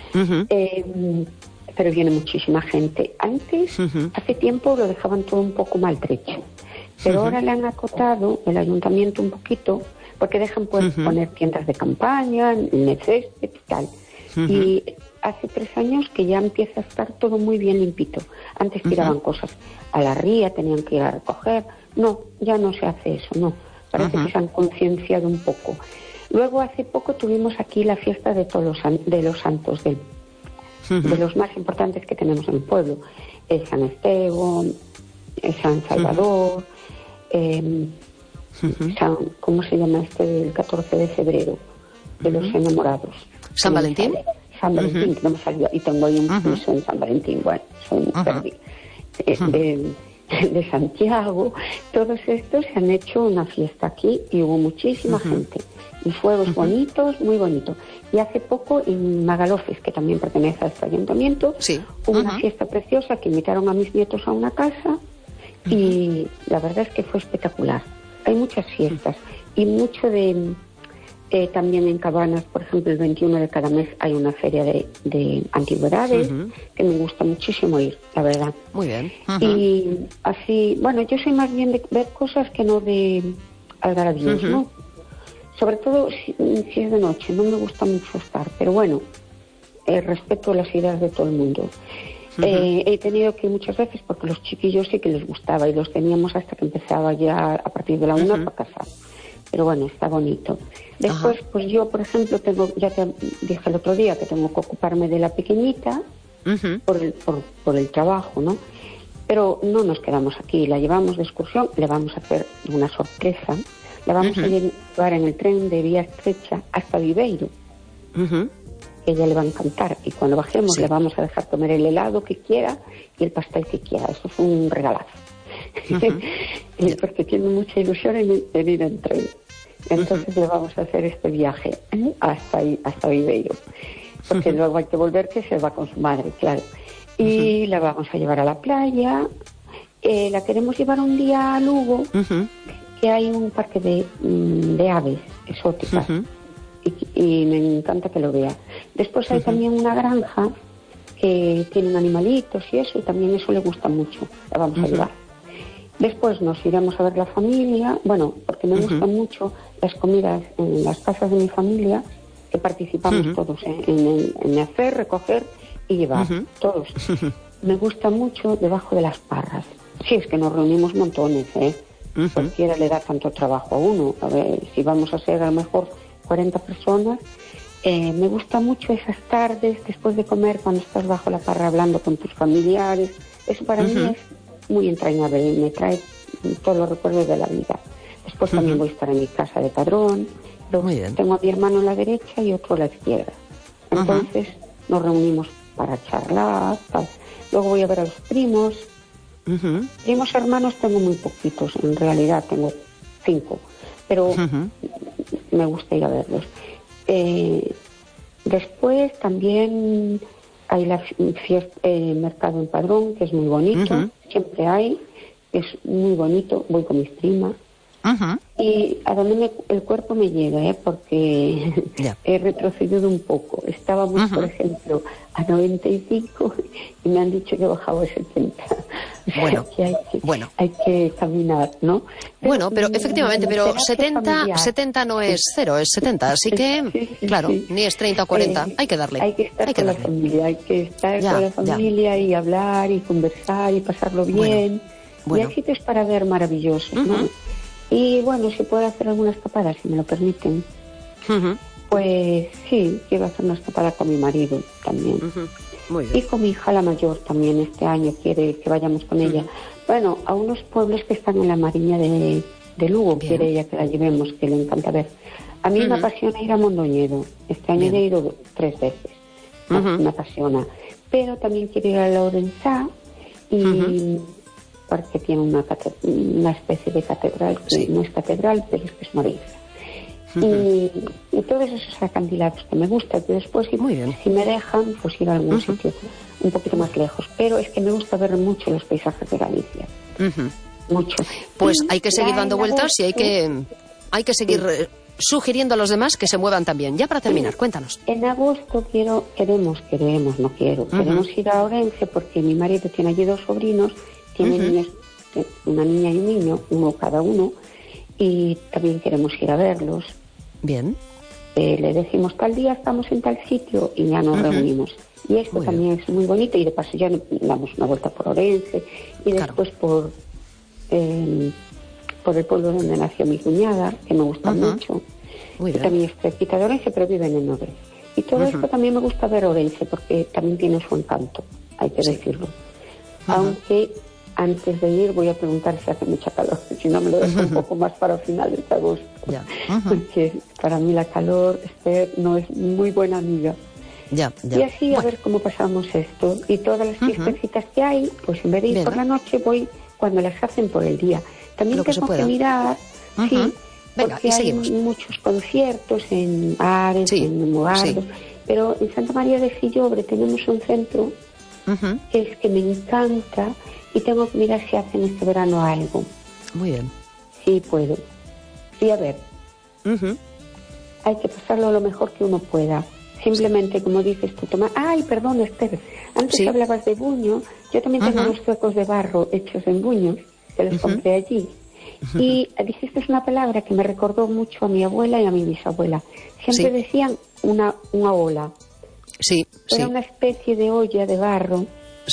G: pero viene muchísima gente. Antes, hace tiempo, lo dejaban todo un poco maltrecho, pero ahora le han acotado el ayuntamiento un poquito, porque dejan poner tiendas de campaña, en el césped y tal. Y hace 3 años que ya empieza a estar todo muy bien limpito. Antes tiraban cosas a la ría, tenían que ir a recoger. No, ya no se hace eso, no. Parece que se han concienciado un poco. Luego, hace poco, tuvimos aquí la fiesta de todos los santos, de los más importantes que tenemos en el pueblo. El San Esteban, el San Salvador, ¿cómo se llama el 14 de febrero? De los enamorados.
B: ¿San Valentín?
G: San Valentín, que no me salió. Y tengo ahí un piso en San Valentín, bueno, soy perdida. De Santiago, todos estos se han hecho una fiesta aquí y hubo muchísima gente y fuegos bonitos, muy bonitos. Y hace poco en Magalofes, que también pertenece a este ayuntamiento, hubo una fiesta preciosa que invitaron a mis nietos a una casa y la verdad es que fue espectacular. Hay muchas fiestas y mucho de... también en Cabanas, por ejemplo, el 21 de cada mes hay una feria de antigüedades que me gusta muchísimo ir, la verdad.
B: Muy bien.
G: Y así, bueno, yo soy más bien de ver cosas que no de algarabías, ¿no? Sobre todo si es de noche, no me gusta mucho estar, pero bueno, respeto las ideas de todo el mundo. He tenido que ir muchas veces porque los chiquillos sí que les gustaba y los teníamos hasta que empezaba ya a partir de la 1 para casar. Pero bueno, está bonito. Después, pues yo, por ejemplo, ya te dije el otro día que tengo que ocuparme de la pequeñita por el trabajo, ¿no? Pero no nos quedamos aquí, la llevamos de excursión, le vamos a hacer una sorpresa, la vamos a llevar en el tren de vía estrecha hasta Viveiro, que ella le va a encantar, y cuando bajemos le vamos a dejar comer el helado que quiera y el pastel que quiera, eso es un regalazo. Porque tiene mucha ilusión en ir en tren. Entonces le vamos a hacer este viaje hasta Viveiro, porque luego hay que volver, que se va con su madre, claro. Y la vamos a llevar a la playa. La queremos llevar un día a Lugo, que hay un parque de aves exóticas, y me encanta que lo vea. Después hay también una granja que tienen animalitos y eso, y también eso le gusta mucho, la vamos a llevar. Después nos iremos a ver la familia, bueno, porque me gustan mucho las comidas en las casas de mi familia, que participamos todos en hacer, recoger y llevar, todos. Me gusta mucho debajo de las parras. Sí, es que nos reunimos montones, cualquiera le da tanto trabajo a uno. A ver, si vamos a ser a lo mejor 40 personas, me gusta mucho esas tardes después de comer, cuando estás bajo la parra hablando con tus familiares. Eso para mí es muy entrañable, me trae todos los recuerdos de la vida. Después también voy a estar en mi casa de Padrón. Tengo a mi hermano a la derecha y otro a la izquierda. Entonces nos reunimos para charlar, tal. Luego voy a ver a los primos. Primos hermanos tengo muy poquitos, en realidad tengo 5, pero me gusta ir a verlos. Después también hay la fiesta, mercado en Padrón, que es muy bonito, siempre hay, es muy bonito, voy con mis primas. Y a donde el cuerpo me llega, porque he retrocedido un poco. Estábamos, por ejemplo, a 95 y me han dicho que he bajado a 70.
B: Bueno,
G: hay que caminar, ¿no?
B: Pero efectivamente, pero 70 no es 0, es 70, así que, claro, ni es 30 o 40, hay que darle.
G: Hay que estar con la familia, hay que estar con la familia y hablar y conversar y pasarlo bien. Y hay sitios para ver maravillosos, ¿no? Y bueno, si puedo hacer alguna escapada, si me lo permiten. Pues sí, quiero hacer una escapada con mi marido también. Muy bien. Y con mi hija la mayor también, este año quiere que vayamos con ella. Bueno, a unos pueblos que están en la Mariña de Lugo, quiere ella que la llevemos, que le encanta ver. A mí me apasiona ir a Mondoñedo. Este año he ido 3 veces. Me apasiona. Pero también quiero ir a Lourenzá y... porque tiene una especie de catedral, que no es catedral, pero es que es una iglesia. y todos esos acantilados que me gustan. Y después, si me dejan, pues ir a algún sitio un poquito más lejos. Pero es que me gusta ver mucho los paisajes de Galicia. Mucho.
B: Pues hay que seguir dando vueltas y hay que seguir sugiriendo a los demás que se muevan también. Ya para terminar, cuéntanos.
G: En agosto queremos ir a Orense porque mi marido tiene allí 2 sobrinos, tiene niños, una niña y un niño, uno cada uno, y también queremos ir a verlos.
B: Bien.
G: Le decimos tal día estamos en tal sitio y ya nos reunimos. Y esto muy también es muy bonito, y de paso ya damos una vuelta por Orense y después por el pueblo donde nació mi cuñada, que me gusta mucho. Que también es cerquita de Orense, pero viven en Orense. Y todo esto también me gusta ver Orense, porque también tiene su encanto, hay que decirlo. Aunque antes de ir voy a preguntar si hace mucha calor, si no me lo dejo un poco más para finales de agosto. Porque para mí la calor no es muy buena amiga. Y así a ver cómo pasamos esto. Y todas las fiestecitas que hay, pues en vez de ir por la noche, voy cuando las hacen por el día. También tengo que mirar, porque hay muchos conciertos en Ares, en Moardo, pero en Santa María de Sillobre tenemos un centro que es que me encanta, y tengo que mirar si hacen este verano algo.
B: Muy bien.
G: Sí, puedo. Y a ver, hay que pasarlo lo mejor que uno pueda. Simplemente, como dices tú, tomar... Ay, perdón, Esther, antes hablabas de buño. Yo también tengo unos zuecos de barro hechos en buños, que los compré allí. Y dijiste una palabra que me recordó mucho a mi abuela y a mi bisabuela. Siempre decían una ola. Era una especie de olla de barro.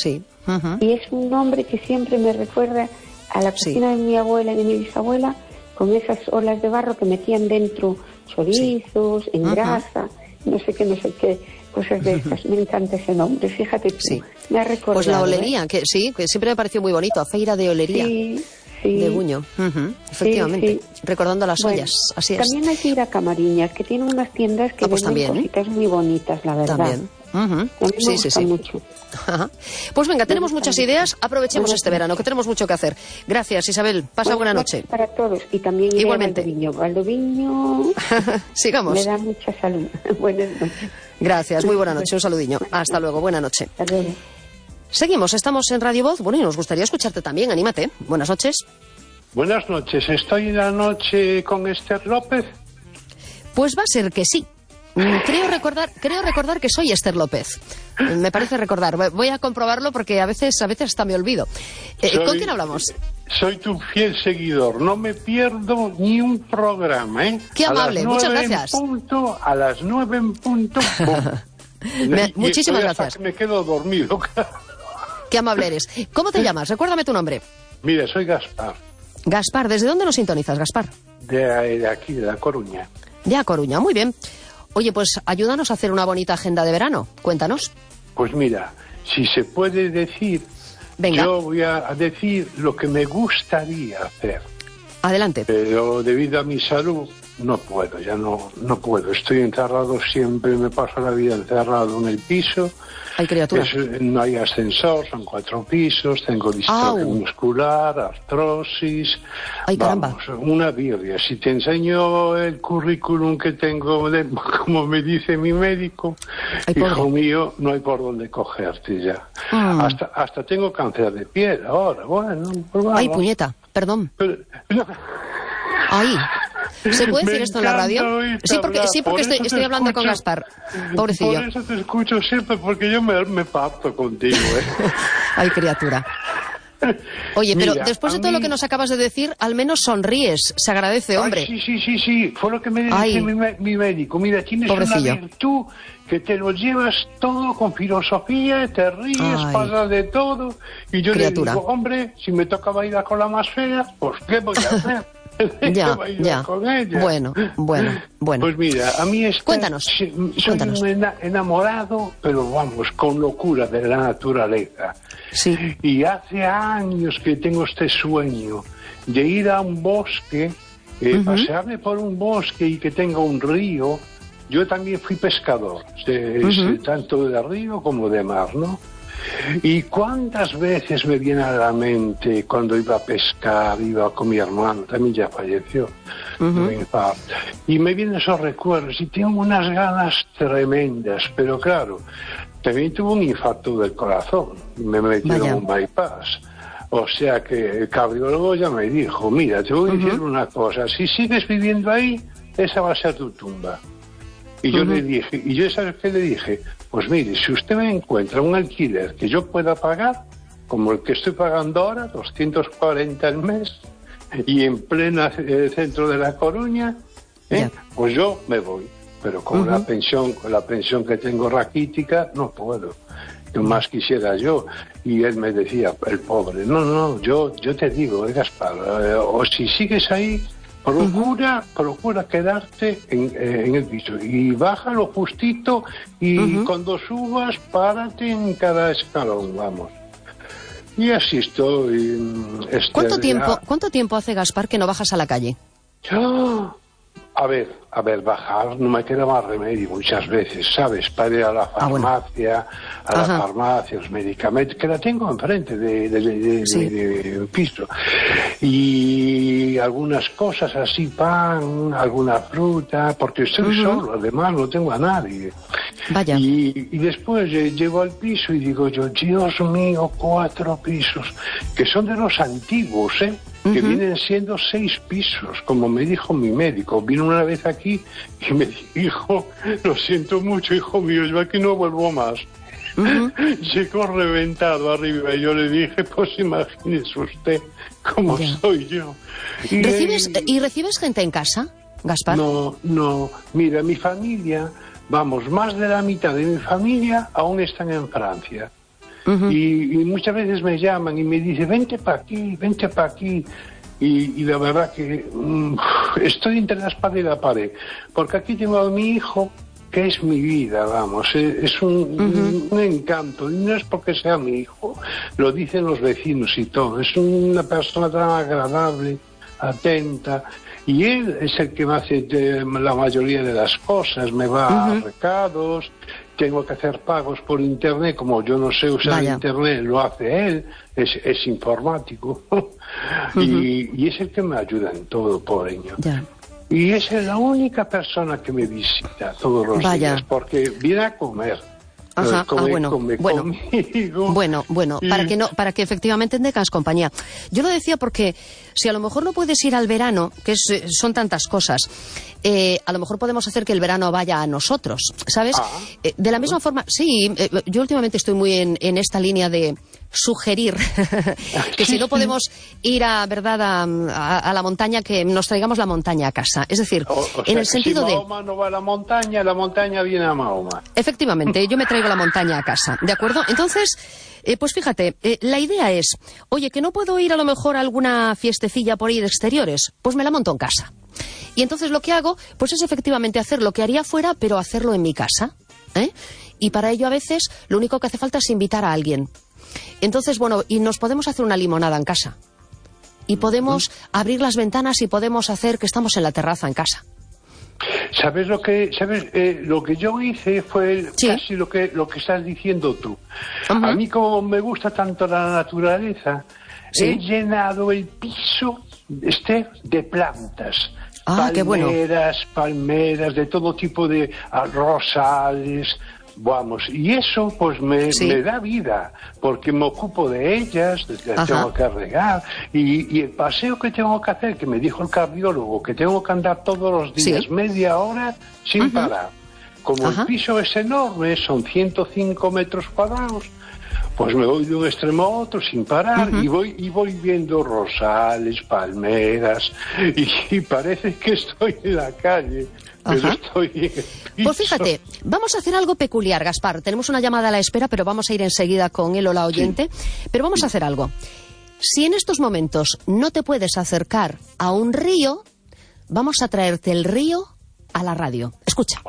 G: Y es un nombre que siempre me recuerda a la cocina de mi abuela y de mi bisabuela, con esas olas de barro que metían dentro chorizos, en grasa, no sé qué, cosas de esas. Me encanta ese nombre, fíjate tú. Me ha recordado.
B: Pues la olería, que siempre me pareció muy bonito, feira de olería. De Buño, efectivamente, recordando las ollas, así es.
G: También hay que ir a Camariñas, que tiene unas tiendas que venden cositas muy bonitas, la verdad.
B: También.
G: Me gusta mucho.
B: Pues venga, tenemos muchas ideas, aprovechemos este verano, que tenemos mucho que hacer. Gracias, Isabel, pasa buena noche.
G: Para todos, y también
B: igualmente.
G: Valdoviño
B: sigamos.
G: Me da mucha salud. Buenas noches.
B: Gracias, muy buena noche, un saludiño. Hasta luego, buena noche.
G: Hasta luego.
B: Seguimos, estamos en Radio Voz. Bueno, y nos gustaría escucharte también, anímate. Buenas noches.
H: Buenas noches, ¿estoy en la noche con Esther López?
B: Pues va a ser que sí. Creo recordar que soy Esther López. Me parece recordar. Voy a comprobarlo porque a veces hasta me olvido. ¿Con quién hablamos?
H: Soy tu fiel seguidor. No me pierdo ni un programa, ¿eh?
B: Qué amable, muchas gracias.
H: A las 9 en punto.
B: Muchísimas gracias.
H: Que me quedo dormido.
B: Qué amable eres. ¿Cómo te llamas? Recuérdame tu nombre.
H: Mira, soy Gaspar.
B: Gaspar, ¿desde dónde nos sintonizas, Gaspar?
H: De aquí, de La Coruña.
B: De A Coruña, muy bien. Oye, pues ayúdanos a hacer una bonita agenda de verano. Cuéntanos.
H: Pues mira, si se puede decir,
B: venga,
H: yo voy a decir lo que me gustaría hacer.
B: Adelante.
H: Pero debido a mi salud no puedo, ya no puedo. Estoy encerrado siempre, me paso la vida encerrado en el piso.
B: Ay, criatura.
H: No hay ascensor, son 4 pisos, tengo distrofia muscular, artrosis.
B: Ay, caramba.
H: Vamos, una birria. Si te enseño el currículum que tengo, como me dice mi médico, hijo mío, no hay por dónde cogerte ya. Hasta tengo cáncer de piel ahora, bueno. Pues vamos.
B: Ay, puñeta, perdón. Ay. ¿Se puede decir esto en la radio? Sí, porque estoy hablando con Gaspar. Pobrecillo.
H: Por eso te escucho siempre, porque yo me parto contigo,
B: Ay, criatura. Oye, pero mira, después de todo lo que nos acabas de decir, al menos sonríes. Se agradece, hombre.
H: Ay, sí. Fue lo que me dice mi médico. Mira, tienes una virtud que te lo llevas todo con filosofía, te ríes, pasas de todo. Y yo le digo, hombre, si me toca bailar con la más fea, pues ¿qué voy a hacer?
B: Ya.
H: Con ella.
B: Bueno.
H: Pues mira, a mí
B: Cuéntanos.
H: Soy un enamorado, pero vamos, con locura de la naturaleza.
B: Sí.
H: Y hace años que tengo este sueño de ir a un bosque, pasearme por un bosque y que tenga un río. Yo también fui pescador, tanto de río como de mar, ¿no? ¿Y cuántas veces me viene a la mente cuando iba a pescar, iba con mi hermano, también ya falleció, y me vienen esos recuerdos y tengo unas ganas tremendas, pero claro, también tuve un infarto del corazón, me metieron en un bypass. O sea que el cardiólogo ya me dijo, mira, te voy a decir una cosa, si sigues viviendo ahí, esa va a ser tu tumba. Y yo le dije, ¿y yo sabes qué le dije? Pues mire, si usted me encuentra un alquiler que yo pueda pagar, como el que estoy pagando ahora, 240 al mes, y en plena centro de La Coruña, pues yo me voy. Pero con la pensión que tengo raquítica, no puedo. Que más quisiera yo. Y él me decía, el pobre, no, yo te digo, Gaspar, o si sigues ahí, procura quedarte en el piso y bájalo justito y cuando subas, párate en cada escalón, vamos. Y así estoy.
B: ¿Cuánto tiempo hace, Gaspar, que no bajas a la calle?
H: A ver, bajar no me queda más remedio muchas veces, ¿sabes? Para ir a la farmacia, los medicamentos, que la tengo enfrente de piso. Y algunas cosas así, pan, alguna fruta, porque estoy solo, además no tengo a nadie.
B: Vaya.
H: Y después llego al piso y digo yo, Dios mío, 4 pisos, que son de los antiguos, que vienen siendo 6 pisos, como me dijo mi médico. Vino una vez aquí y me dijo, lo siento mucho, hijo mío, yo aquí no vuelvo más. Llegó reventado arriba y yo le dije, pues imagínese usted cómo soy yo.
B: ¿Recibes gente en casa, Gaspar?
H: No, mira, mi familia, más de la mitad de mi familia aún están en Francia. Y muchas veces me llaman y me dicen, vente para aquí. Y la verdad que estoy entre la espada y la pared, porque aquí tengo a mi hijo, que es mi vida, es un encanto, y no es porque sea mi hijo, lo dicen los vecinos y todo, es una persona tan agradable, atenta, y él es el que me hace la mayoría de las cosas, me va a recados, tengo que hacer pagos por internet, como yo no sé usar internet, lo hace él, es informático, y es el que me ayuda en todo, pobreño. Y es la única persona que me visita todos los días, porque viene a comer.
B: Bueno, para que efectivamente tengas compañía. Yo lo decía porque si a lo mejor no puedes ir al verano, que son tantas cosas, a lo mejor podemos hacer que el verano vaya a nosotros, ¿sabes? De la misma forma, yo últimamente estoy muy en esta línea de sugerir que si no podemos ir a la montaña, que nos traigamos la montaña a casa. Es decir, en el sentido
H: si Mahoma no va a la montaña viene a Mahoma.
B: Efectivamente, yo me traigo la montaña a casa, ¿de acuerdo? Entonces, pues fíjate, la idea es, oye, que no puedo ir a lo mejor a alguna fiestecilla por ahí de exteriores, pues me la monto en casa. Y entonces lo que hago, pues es efectivamente hacer lo que haría fuera, pero hacerlo en mi casa, Y para ello a veces lo único que hace falta es invitar a alguien. Entonces, y nos podemos hacer una limonada en casa. Y podemos abrir las ventanas y podemos hacer que estamos en la terraza en casa.
H: ¿Sabes lo que yo hice fue casi lo que estás diciendo tú? A mí, como me gusta tanto la naturaleza, he llenado el piso de plantas. Palmeras, de todo tipo de rosales, y eso pues me da vida, porque me ocupo de ellas, las tengo que regar, y el paseo que tengo que hacer, que me dijo el cardiólogo, que tengo que andar todos los días, media hora sin parar. Como el piso es enorme, son 105 metros cuadrados, pues me voy de un extremo a otro sin parar y voy viendo rosales, palmeras, y parece que estoy en la calle. Pero estoy en el piso.
B: Pues fíjate, vamos a hacer algo peculiar, Gaspar. Tenemos una llamada a la espera, pero vamos a ir enseguida con él o la oyente. Pero vamos a hacer algo. Si en estos momentos no te puedes acercar a un río, vamos a traerte el río a la radio. Escucha.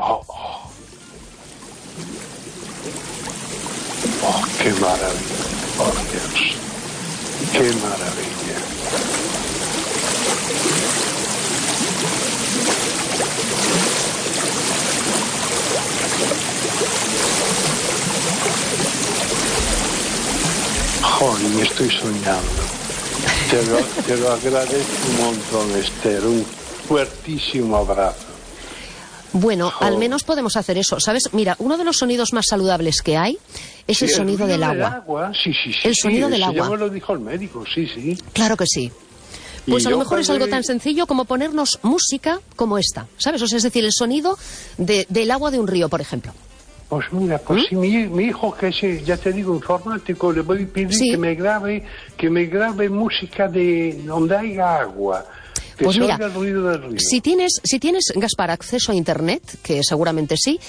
H: ¡Qué maravilla! ¡Oh, Dios! ¡Qué maravilla! estoy soñando. Te lo agradezco un montón, Esther. Un fuertísimo abrazo.
B: Bueno, al menos podemos hacer eso. ¿Sabes? Mira, uno de los sonidos más saludables que hay es el sonido del agua.
H: Sí.
B: El sonido del agua.
H: Ya me lo dijo el médico, sí.
B: Claro que sí. Pues a lo mejor es algo tan sencillo como ponernos música como esta, ¿sabes? O sea, es decir, el sonido del agua de un río, por ejemplo.
H: Pues mira, si mi hijo, que es, ya te digo, informático, le voy a pedir que me grabe música de donde haya agua.
B: Pues mira, si tienes, Gaspar, acceso a Internet, que seguramente sí,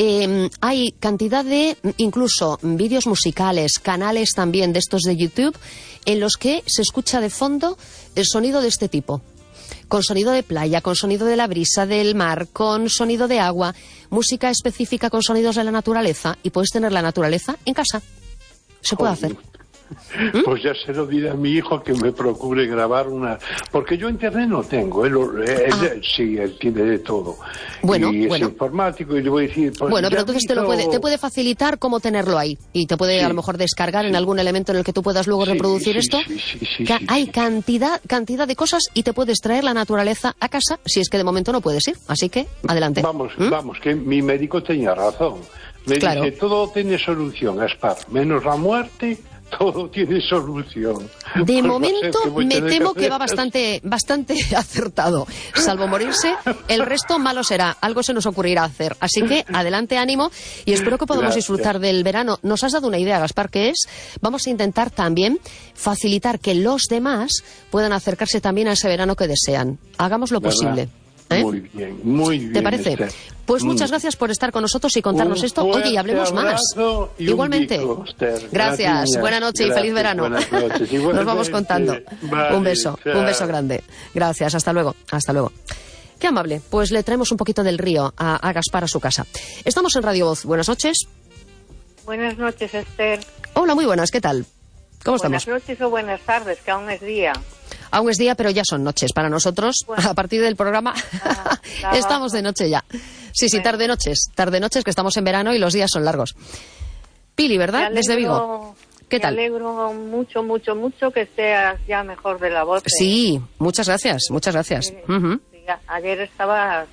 B: hay cantidad de, incluso, vídeos musicales, canales también de estos de YouTube, en los que se escucha de fondo el sonido de este tipo. Con sonido de playa, con sonido de la brisa del mar, con sonido de agua, música específica con sonidos de la naturaleza, y puedes tener la naturaleza en casa. Se puede hacer.
H: Pues ya se lo diré a mi hijo que me procure grabar una... Porque yo internet no tengo, él tiene de todo.
B: Bueno,
H: y es informático y le voy a decir... Pues
B: bueno, pero entonces te puede facilitar cómo tenerlo ahí. Y te puede a lo mejor descargar en algún elemento en el que tú puedas luego reproducir esto. Hay cantidad de cosas y te puedes traer la naturaleza a casa si es que de momento no puedes ir. Así que, adelante.
H: Vamos, que mi médico tenía razón. Me dice, todo tiene solución, Gaspar, menos la muerte... Todo tiene solución.
B: De momento me temo que va bastante acertado. Salvo morirse, el resto malo será. Algo se nos ocurrirá hacer. Así que adelante, ánimo, y espero que podamos disfrutar del verano. Nos has dado una idea, Gaspar, que es, vamos a intentar también facilitar que los demás puedan acercarse también a ese verano que desean. Hagamos lo posible.
H: Muy bien.
B: ¿Te parece?
H: Esther.
B: Pues muchas gracias por estar con nosotros y contarnos esto. Oye, y hablemos más. Igualmente. Gracias. Buena noche y feliz verano. Nos vamos contando.
H: Vale,
B: un beso grande. Gracias, hasta luego. Qué amable. Pues le traemos un poquito del río a Gaspar a su casa. Estamos en Radio Voz. Buenas noches.
I: Buenas noches, Esther.
B: Hola, muy buenas. ¿Qué tal? ¿Cómo estamos?
I: Buenas noches o buenas tardes, que aún es día.
B: Aún es día, pero ya son noches para nosotros. Bueno, a partir del programa estamos de noche ya. Sí, tarde-noches, que estamos en verano y los días son largos. Pili, ¿verdad? Desde Vigo. ¿Qué tal?
I: Me alegro mucho que estés ya mejor de la voz.
B: Sí, muchas gracias.
I: Sí, ayer estabas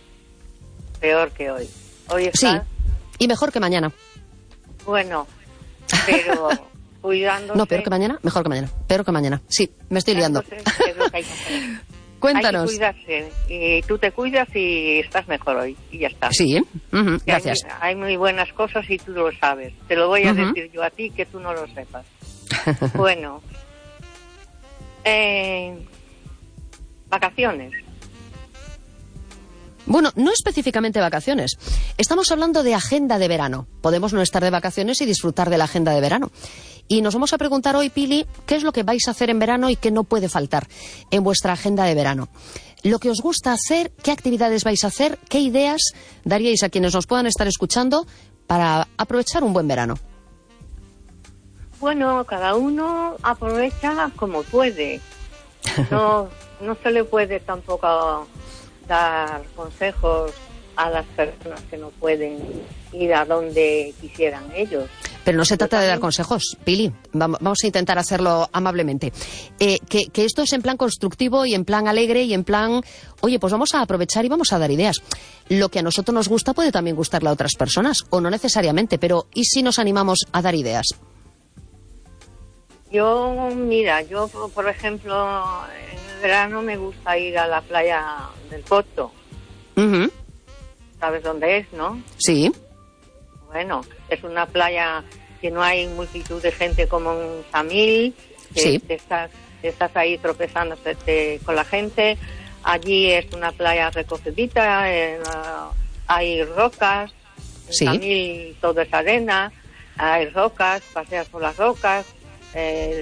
I: peor que hoy. Hoy estás...
B: Sí, y mejor que mañana.
I: Bueno, pero... Cuidándose.
B: No, peor que mañana, mejor que mañana. Peor que mañana. Sí, me estoy liando.
I: Es lo que hay que hacer.
B: Cuéntanos.
I: Hay que cuidarse. Y tú te cuidas y estás mejor hoy. Y ya está.
B: Sí, gracias.
I: Hay muy buenas cosas y tú lo sabes. Te lo voy a decir yo a ti, que tú no lo sepas. Bueno. Vacaciones.
B: Bueno, no específicamente vacaciones. Estamos hablando de agenda de verano. Podemos no estar de vacaciones y disfrutar de la agenda de verano. Y nos vamos a preguntar hoy, Pili, qué es lo que vais a hacer en verano y qué no puede faltar en vuestra agenda de verano. Lo que os gusta hacer, qué actividades vais a hacer, qué ideas daríais a quienes nos puedan estar escuchando para aprovechar un buen verano.
I: Bueno, cada uno aprovecha como puede. No se le puede tampoco dar consejos a las personas que no pueden ir a donde quisieran ellos.
B: Pero no se trata de dar consejos, Pili. Vamos a intentar hacerlo amablemente. Que esto es en plan constructivo y en plan alegre y en plan... Oye, pues vamos a aprovechar y vamos a dar ideas. Lo que a nosotros nos gusta puede también gustarle a otras personas, o no necesariamente, pero ¿y si nos animamos a dar ideas?
I: Yo, por ejemplo, en el verano me gusta ir a la playa del Coto. ¿Sabes dónde es, no? Sí. Bueno, es una playa que no hay multitud de gente como en Samil, que estás ahí tropezándote con la gente. Allí es una playa recogidita, hay rocas, en Samil todo es arena, hay rocas, paseas por las rocas,